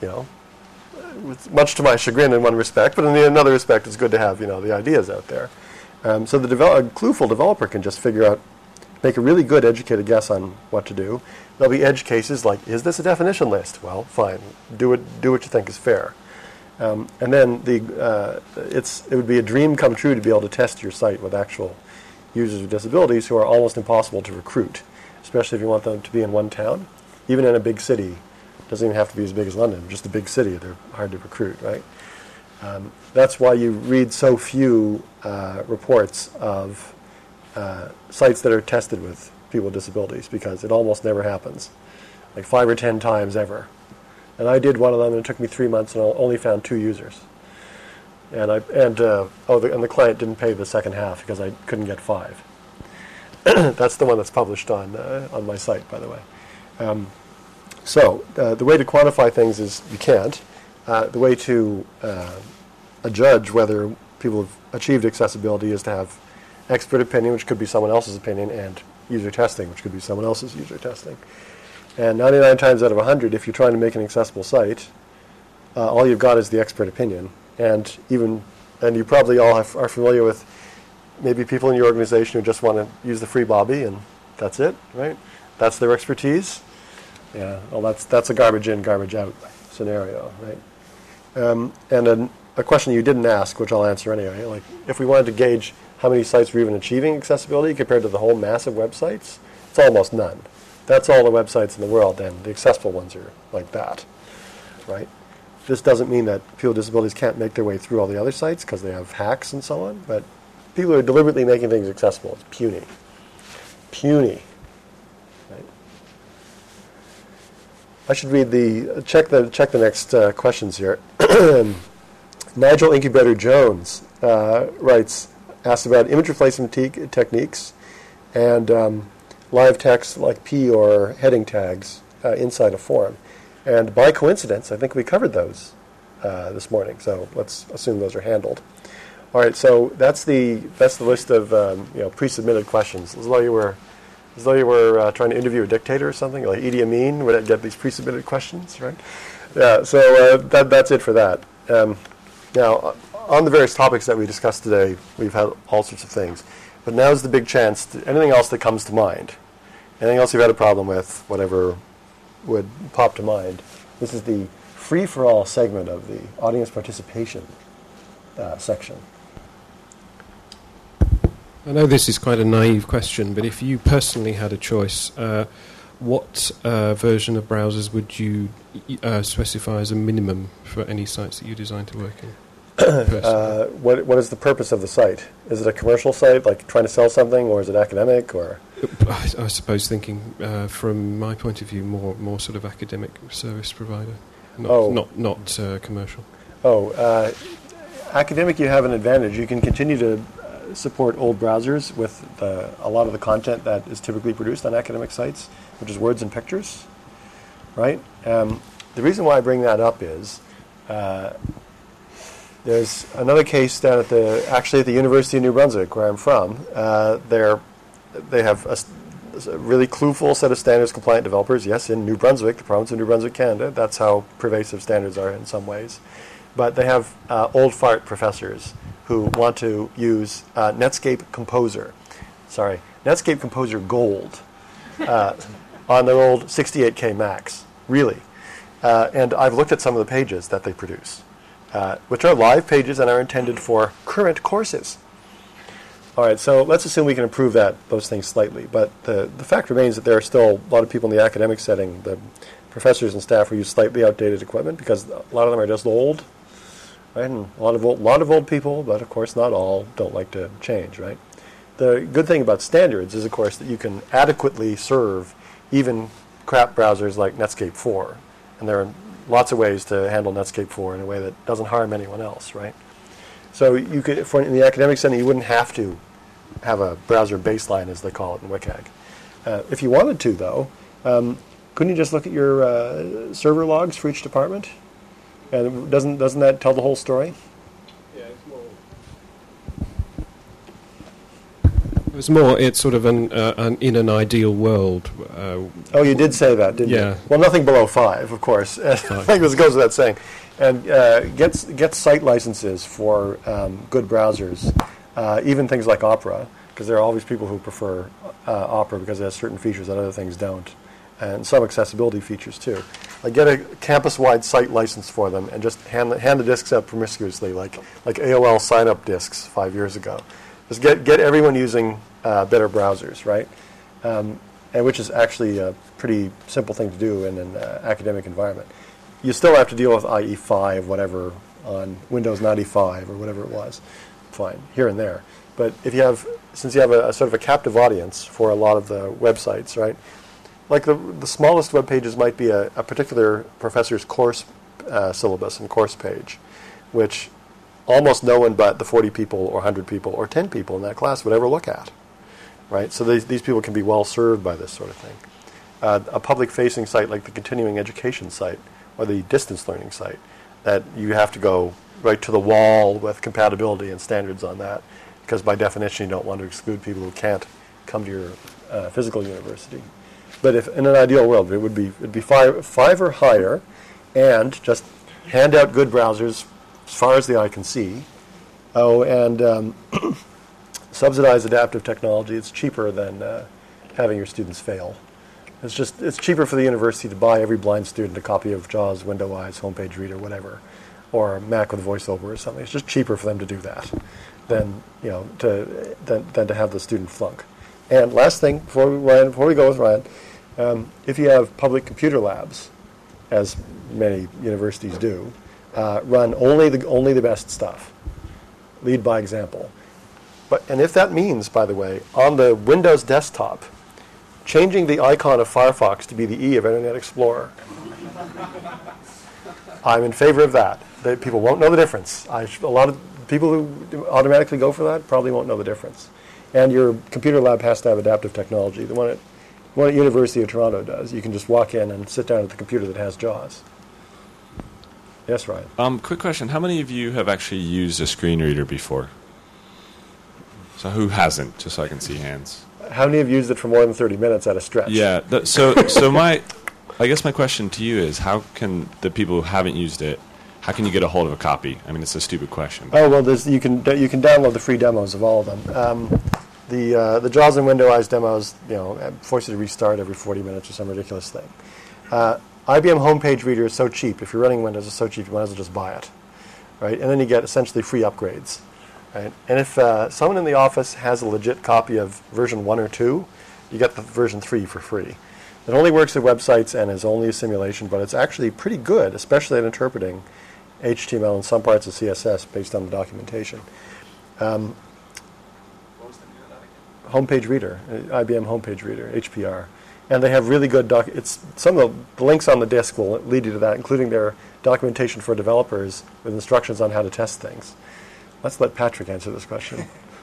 Much to my chagrin in one respect, but in another respect, it's good to have the ideas out there. So a clueful developer can just figure out, make a really good educated guess on what to do. There'll be edge cases like, is this a definition list? Well, fine, do what you think is fair. And then it would be a dream come true to be able to test your site with actual users with disabilities who are almost impossible to recruit, especially if you want them to be in one town. Even in a big city, it doesn't even have to be as big as London, just a big city, they're hard to recruit, right? That's why you read so few reports of sites that are tested with people with disabilities, because it almost never happens, like 5 or 10 times ever. And I did one of them, and it took me 3 months, and I only found 2 users. And the client didn't pay the second half because I couldn't get 5. That's the one that's published on my site, by the way. So the way to quantify things is you can't. The way to judge whether people have achieved accessibility is to have expert opinion, which could be someone else's opinion, and user testing, which could be someone else's user testing. And 99 times out of 100, if you're trying to make an accessible site, all you've got is the expert opinion. And you probably all are familiar with maybe people in your organization who just want to use the free Bobby, and that's it, right? That's their expertise. Yeah, well, that's a garbage in, garbage out scenario, right? And a question you didn't ask, which I'll answer anyway, like if we wanted to gauge how many sites were even achieving accessibility compared to the whole mass of websites, it's almost none. That's all the websites in the world, and the accessible ones are like that, right? This doesn't mean that people with disabilities can't make their way through all the other sites because they have hacks and so on, but people who are deliberately making things accessible, it's puny. Puny. Right? I should read check the next questions here. Nigel Incubator Jones asks about image replacement techniques and live text like P or heading tags inside a form. And by coincidence, I think we covered those this morning. So let's assume those are handled. All right. So that's the list of pre-submitted questions. As though you were trying to interview a dictator or something, like Idi Amin would get these pre-submitted questions, right? Yeah. So that's it for that. Now, on the various topics that we discussed today, we've had all sorts of things. But now's the big chance. Anything else that comes to mind? Anything else you've had a problem with? Whatever would pop to mind. This is the free-for-all segment of the audience participation section. I know this is quite a naive question, but if you personally had a choice, what version of browsers would you specify as a minimum for any sites that you design to work in? What is the purpose of the site? Is it a commercial site, like trying to sell something, or is it academic? Or I suppose thinking from my point of view, more sort of academic service provider, not commercial. Academic, you have an advantage. You can continue to support old browsers with a lot of the content that is typically produced on academic sites, which is words and pictures, right? The reason why I bring that up is There's another case down at the University of New Brunswick, where I'm from. They have a really clueful set of standards compliant developers. Yes, in New Brunswick, the province of New Brunswick, Canada. That's how pervasive standards are in some ways. But they have old fart professors who want to use Netscape Composer. Netscape Composer Gold on their old 68K Macs. Really. And I've looked at some of the pages that they produce, which are live pages and are intended for current courses. All right, so let's assume we can improve those things slightly. But the fact remains that there are still a lot of people in the academic setting, the professors and staff, who use slightly outdated equipment because a lot of them are just old, right? And a lot of old people, but of course not all, don't like to change, right? The good thing about standards is, of course, that you can adequately serve even crap browsers like Netscape 4. And there are lots of ways to handle Netscape 4 in a way that doesn't harm anyone else, right? So you could, in the academic setting, you wouldn't have to have a browser baseline, as they call it in WCAG. If you wanted to, though, couldn't you just look at your server logs for each department? And doesn't that tell the whole story? It's sort of in an ideal world. Oh, you did say that, didn't you? Well, nothing below 5, of course. I think this goes without saying. And get site licenses for good browsers, even things like Opera, because there are always people who prefer Opera because it has certain features that other things don't, and some accessibility features too. Like get a campus-wide site license for them and just hand the disks out promiscuously, like AOL sign-up disks 5 years ago. Just get everyone using better browsers, right? And which is actually a pretty simple thing to do in an academic environment. You still have to deal with IE5, whatever, on Windows 95 or whatever it was. Fine, here and there. But since you have a sort of a captive audience for a lot of the websites, right? Like the smallest web pages might be a particular professor's course syllabus and course page, which almost no one but the 40 people or 100 people or 10 people in that class would ever look at, right? So these people can be well served by this sort of thing. A public-facing site like the continuing education site or the distance learning site, that you have to go right to the wall with compatibility and standards on that, because by definition you don't want to exclude people who can't come to your physical university. But if in an ideal world, it'd be five or higher, and just hand out good browsers as far as the eye can see. Oh, and subsidize adaptive technology. It's cheaper than having your students fail. It's cheaper for the university to buy every blind student a copy of JAWS, Window Eyes, Homepage Reader, whatever, or Mac with VoiceOver or something. It's just cheaper for them to do that than to have the student flunk. And last thing before we go with Ryan, if you have public computer labs, as many universities do, run only the best stuff. Lead by example. And if that means, by the way, on the Windows desktop, changing the icon of Firefox to be the E of Internet Explorer, I'm in favor of that. People won't know the difference. A lot of people who automatically go for that probably won't know the difference. And your computer lab has to have adaptive technology. The one at University of Toronto does. You can just walk in and sit down at the computer that has JAWS. Yes, Ryan. Quick question. How many of you have actually used a screen reader before? So who hasn't, just so I can see hands? How many have used it for more than 30 minutes at a stretch? Yeah. I guess my question to you is, how can the people who haven't used it, how can you get a hold of a copy? I mean, it's a stupid question. Oh, well, you can download the free demos of all of them. The JAWS and Window Eyes demos, force you to restart every 40 minutes or some ridiculous thing. IBM Homepage Reader is so cheap. If you're running Windows, it's so cheap, you might as well just buy it, right? And then you get essentially free upgrades, right? And if someone in the office has a legit copy of version 1 or 2, you get the version 3 for free. It only works with websites and is only a simulation, but it's actually pretty good, especially at interpreting HTML and some parts of CSS based on the documentation. Homepage Reader, IBM Homepage Reader, HPR. And they have really good some of the links on the disk will lead you to that, including their documentation for developers with instructions on how to test things. Let's let Patrick answer this question.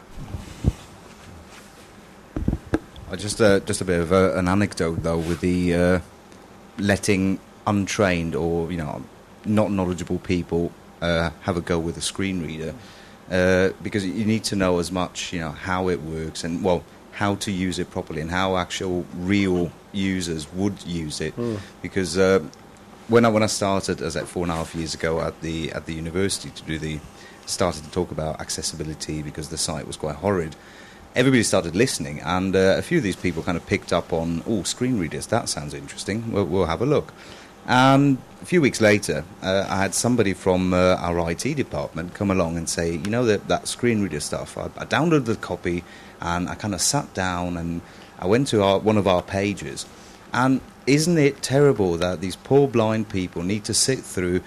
Just a bit of an anecdote, though, with the letting untrained or not knowledgeable people have a go with a screen reader, because you need to know as much, how it works and, well, how to use it properly and how actual real users would use it. Because when I started, as at 4.5 years ago at the university started to talk about accessibility because the site was quite horrid, everybody started listening, and a few of these people kind of picked up on, screen readers, that sounds interesting, we'll have a look. And a few weeks later, I had somebody from our IT department come along and say, that screen reader stuff, I downloaded the copy, and I kind of sat down and I went to one of our pages, and isn't it terrible that these poor blind people need to sit through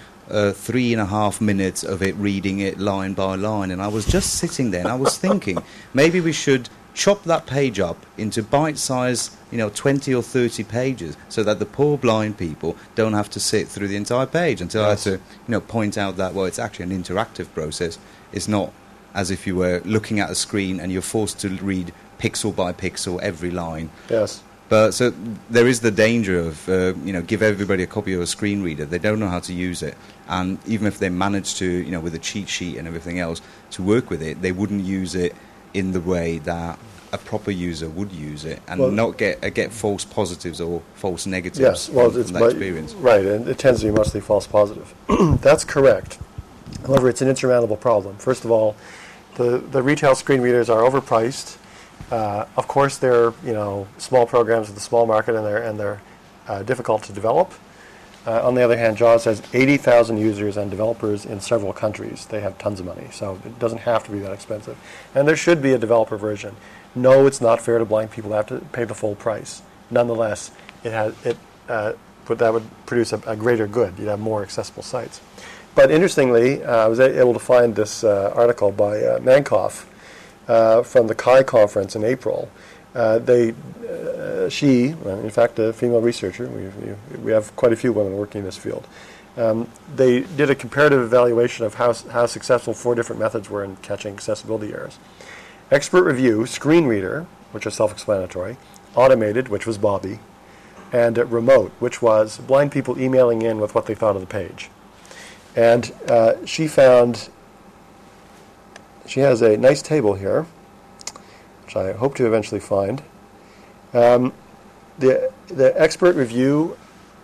3.5 minutes of it, reading it line by line? And I was just sitting there and I was thinking, maybe we should chop that page up into bite-sized, 20 or 30 pages, so that the poor blind people don't have to sit through the entire page until I had to, point out that, well, it's actually an interactive process. It's not as if you were looking at a screen and you're forced to read pixel by pixel every line. Yes. But so there is the danger of, give everybody a copy of a screen reader. They don't know how to use it. And even if they manage to, with a cheat sheet and everything else, to work with it, they wouldn't use it in the way that a proper user would use it, and not get false positives or false negatives from that experience. Right, and it tends to be mostly false positive. That's correct. However, it's an insurmountable problem. First of all, the retail screen readers are overpriced. Of course, they're small programs with a small market, and they're difficult to develop. On the other hand, JAWS has 80,000 users and developers in several countries. They have tons of money, so it doesn't have to be that expensive. And there should be a developer version. No, it's not fair to blind people to have to pay the full price. Nonetheless, that would produce a greater good. You'd have more accessible sites. But interestingly, I was able to find this article by Mankoff from the CHI conference in April. She, in fact, a female researcher, we have quite a few women working in this field, they did a comparative evaluation of how successful 4 different methods were in catching accessibility errors. Expert review, screen reader, which is self-explanatory, automated, which was Bobby, and remote, which was blind people emailing in with what they thought of the page. And she found, she has a nice table here, which I hope to eventually find. The expert review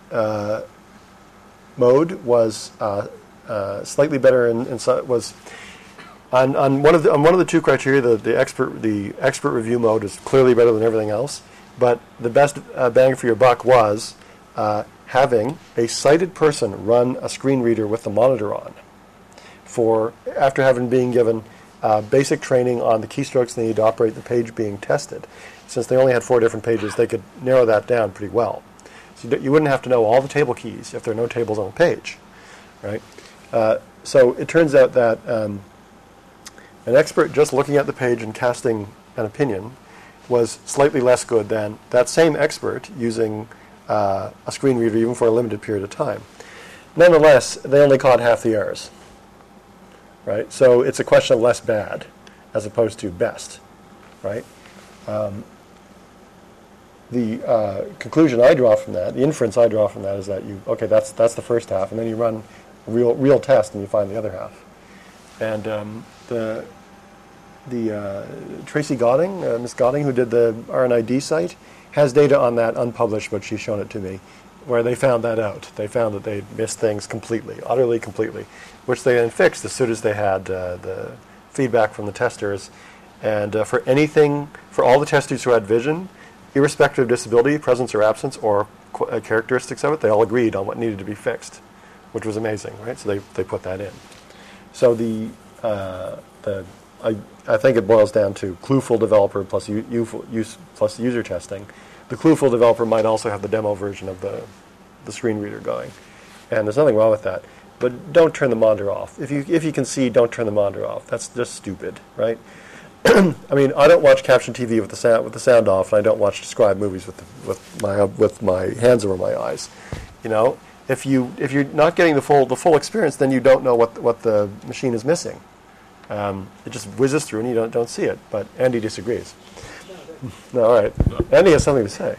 mode was slightly better was on one of the 2 criteria. The expert review mode is clearly better than everything else. But the best bang for your buck was having a sighted person run a screen reader with the monitor on, after having been given basic training on the keystrokes they need to operate the page being tested. Since they only had 4 different pages, they could narrow that down pretty well. So you wouldn't have to know all the table keys if there are no tables on the page, right? So it turns out that an expert just looking at the page and casting an opinion was slightly less good than that same expert using a screen reader even for a limited period of time. Nonetheless, they only caught half the errors, right? So it's a question of less bad as opposed to best, right? The conclusion I draw from that, the inference I draw from that is that that's the first half, and then you run a real test and you find the other half. And Tracy Godding, Miss Godding, who did the RNID site, has data on that unpublished, but she's shown it to me, where they found that out. They found that they missed things completely, utterly completely, which they then fixed as soon as they had the feedback from the testers. And for all the testers who had vision, irrespective of disability, presence or absence, or characteristics of it, they all agreed on what needed to be fixed, which was amazing, right? So they put that in. So I think it boils down to clueful developer plus plus user testing. The clueful developer might also have the demo version of the screen reader going, and there's nothing wrong with that. But don't turn the monitor off. If you can see, don't turn the monitor off. That's just stupid, right? I mean, I don't watch caption TV with the sound off, and I don't watch described movies with my hands over my eyes. If you're not getting the full experience, then you don't know what the machine is missing. It just whizzes through, and you don't see it. But Andy disagrees. No, all right. Andy has something to say.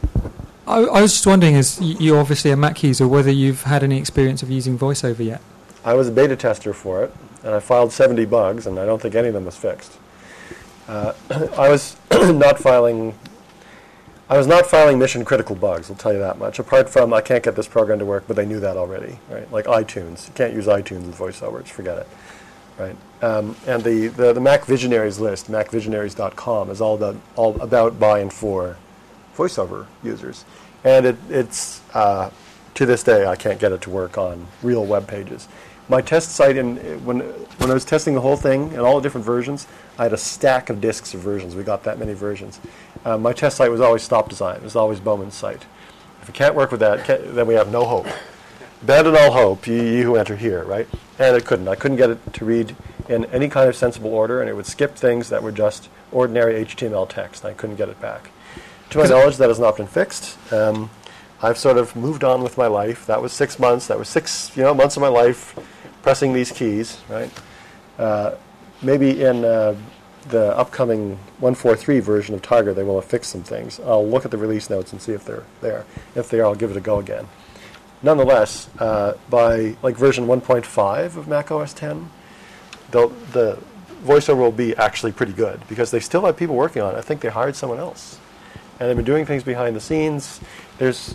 I was just wondering, as you obviously a Mac user, whether you've had any experience of using VoiceOver yet. I was a beta tester for it, and I filed 70 bugs, and I don't think any of them was fixed. I was not filing mission critical bugs, I'll tell you that much. Apart from I can't get this program to work, but they knew that already, right? Like iTunes. You can't use iTunes with VoiceOver, just forget it, right? And the Mac Visionaries list, macvisionaries.com, is all about by and for VoiceOver users. And it's to this day, I can't get it to work on real web pages. My test site, when I was testing the whole thing and all the different versions, I had a stack of disks of versions. We got that many versions. My test site was always Stop Design. It was always Bowman's site. If it can't work with that, then we have no hope. Abandon all hope, ye who enter here, right? And it couldn't. I couldn't get it to read in any kind of sensible order, and it would skip things that were just ordinary HTML text. I couldn't get it back. To my knowledge, that has not been fixed. I've sort of moved on with my life. That was 6 months. That was 6 months of my life pressing these keys, right? Maybe in the upcoming 1.4.3 version of Tiger, they will have fixed some things. I'll look at the release notes and see if they're there. If they are, I'll give it a go again. Nonetheless, by like version 1.5 of Mac OS X, the VoiceOver will be actually pretty good because they still have people working on it. I think they hired someone else, and they've been doing things behind the scenes. There's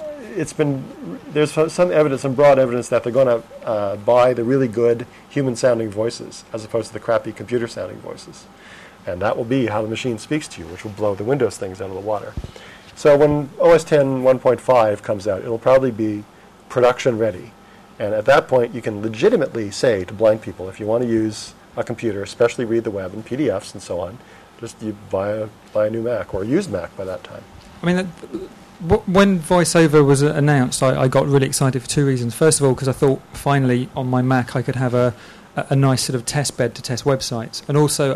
some evidence, some broad evidence that they're going to buy the really good human-sounding voices as opposed to the crappy computer-sounding voices. And that will be how the machine speaks to you, which will blow the Windows things out of the water. So when OS X 1.5 comes out, it'll probably be production ready. And at that point, you can legitimately say to blind people, if you want to use a computer, especially read the web and PDFs and so on, just you buy a new Mac or use Mac by that time. I mean, when VoiceOver was announced, I got really excited for two reasons. First of all, because I thought finally on my Mac I could have a nice sort of test bed to test websites, and also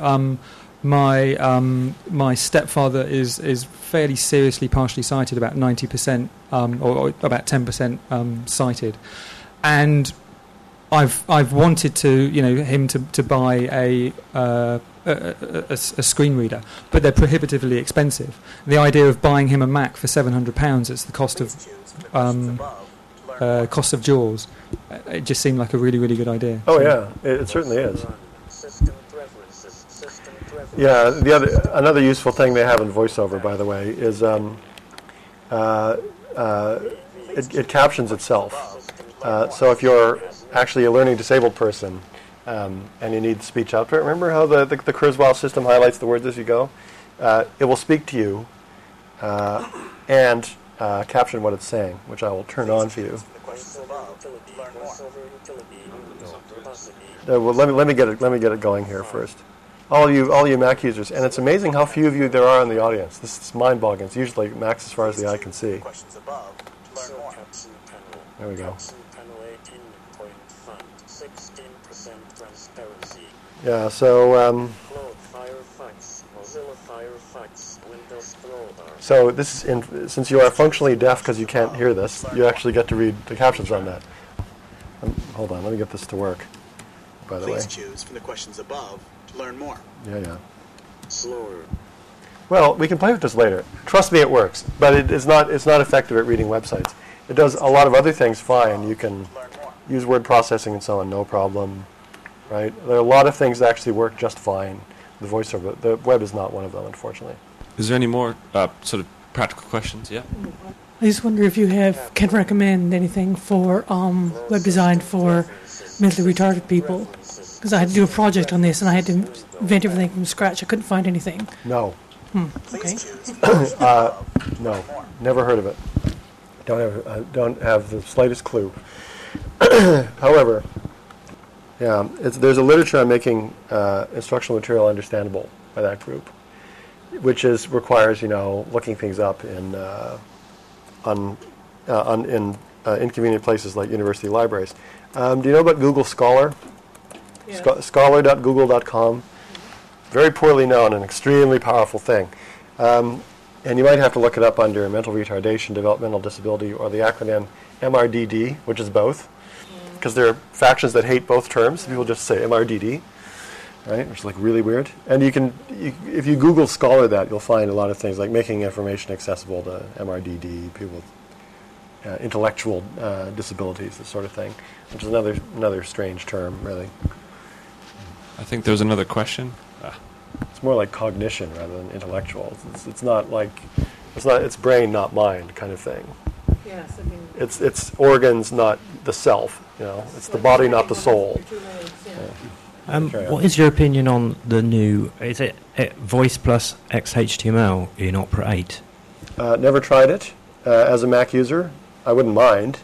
my stepfather is fairly seriously partially sighted, about 90% or about 10% sighted, and I've wanted to him to buy a screen reader, but they're prohibitively expensive. The idea of buying him a Mac for £700, it's the cost of JAWS. It just seemed like a really, really good idea. Oh yeah, it certainly is. Yeah, another useful thing they have in VoiceOver, by the way, is it captions itself. So if you're actually a learning disabled person, and you need speech output. Remember how the Kurzweil system highlights the words as you go? It will speak to you and caption what it's saying, which I will turn on for you. Well, let me get it going here first. All you Mac users, and it's amazing how few of you there are in the audience. This is mind-boggling. It's usually Macs as far as the eye can see. There we go. Yeah, so so this is since you are functionally deaf because you can't hear this, you actually get to read the captions on that. Hold on, let me get this to work. By the way, please choose from the questions above to learn more. Yeah. Slower. Well, we can play with this later. Trust me, it works, but it's not effective at reading websites. It does a lot of other things fine. You can use word processing and so on, no problem. Right? There are a lot of things that actually work just fine. The VoiceOver, the web is not one of them, unfortunately. Is there any more sort of practical questions? Yeah. I just wonder if you can recommend anything for web design for mentally retarded people, because I had to do a project on this and I had to invent everything from scratch. I couldn't find anything. No. Okay. No, never heard of it. Don't have the slightest clue. However. Yeah, there's a literature on making instructional material understandable by that group, which requires looking things up in inconvenient places like university libraries. Do you know about Google Scholar? Yeah. Scholar.google.com. Very poorly known and extremely powerful thing. And you might have to look it up under mental retardation, developmental disability, or the acronym MRDD, which is both. Because there are factions that hate both terms. People just say MRDD, right? Which is like really weird. And if you Google Scholar that, you'll find a lot of things like making information accessible to MRDD. People intellectual disabilities, this sort of thing, which is another strange term, really. I think there's another question. It's more like cognition rather than intellectual. It's not like it's brain, not mind, kind of thing. Yes, I mean, It's organs, not the self. It's the body, not the soul. What is your opinion on the new? Is it Voice plus XHTML in Opera 8? Never tried it. As a Mac user, I wouldn't mind.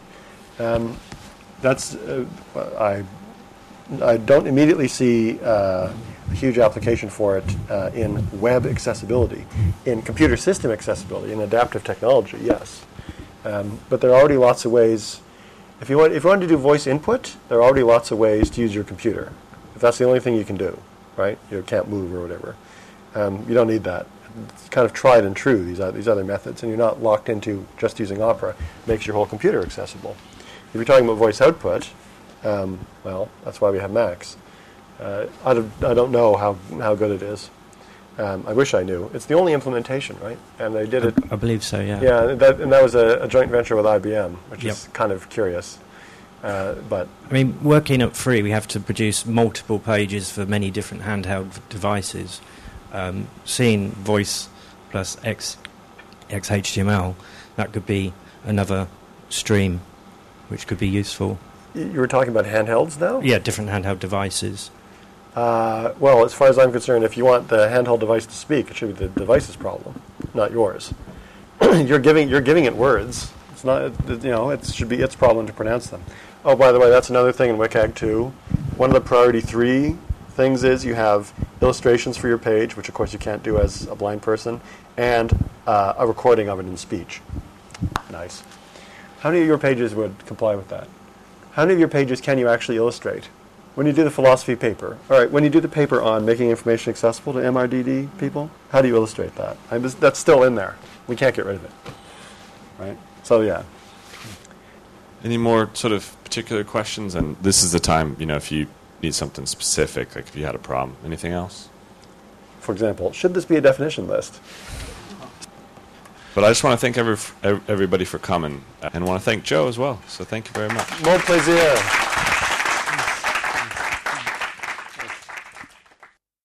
I don't immediately see a huge application for it in web accessibility. In computer system accessibility, in adaptive technology, yes. But there are already lots of ways. If you want to do voice input, there are already lots of ways to use your computer. If that's the only thing you can do, right? You can't move or whatever. You don't need that. It's kind of tried and true, these other methods, and you're not locked into just using Opera. It makes your whole computer accessible. If you're talking about voice output, well, that's why we have Macs. I don't know how good it is. I wish I knew. It's the only implementation, right? And they did it. I believe so, yeah. Yeah, that was a joint venture with IBM, which is kind of curious. But I mean, working at Free, we have to produce multiple pages for many different handheld devices. Seeing Voice plus XHTML, that could be another stream, which could be useful. You were talking about handhelds now? Yeah, different handheld devices. Well, as far as I'm concerned, if you want the handheld device to speak, it should be the device's problem, not yours. You're giving it words. It's not, it should be its problem to pronounce them. Oh, by the way, that's another thing in WCAG 2. One of the priority 3 things is you have illustrations for your page, which of course you can't do as a blind person, and a recording of it in speech. Nice. How many of your pages would comply with that? How many of your pages can you actually illustrate? When you do the philosophy paper, all right, when you do the paper on making information accessible to MRDD people, how do you illustrate that? That's still in there. We can't get rid of it, right? So, yeah. Any more sort of particular questions? And this is the time, if you need something specific, like if you had a problem. Anything else? For example, should this be a definition list? But I just want to thank everybody for coming, and want to thank Joe as well. So thank you very much. Mon plaisir.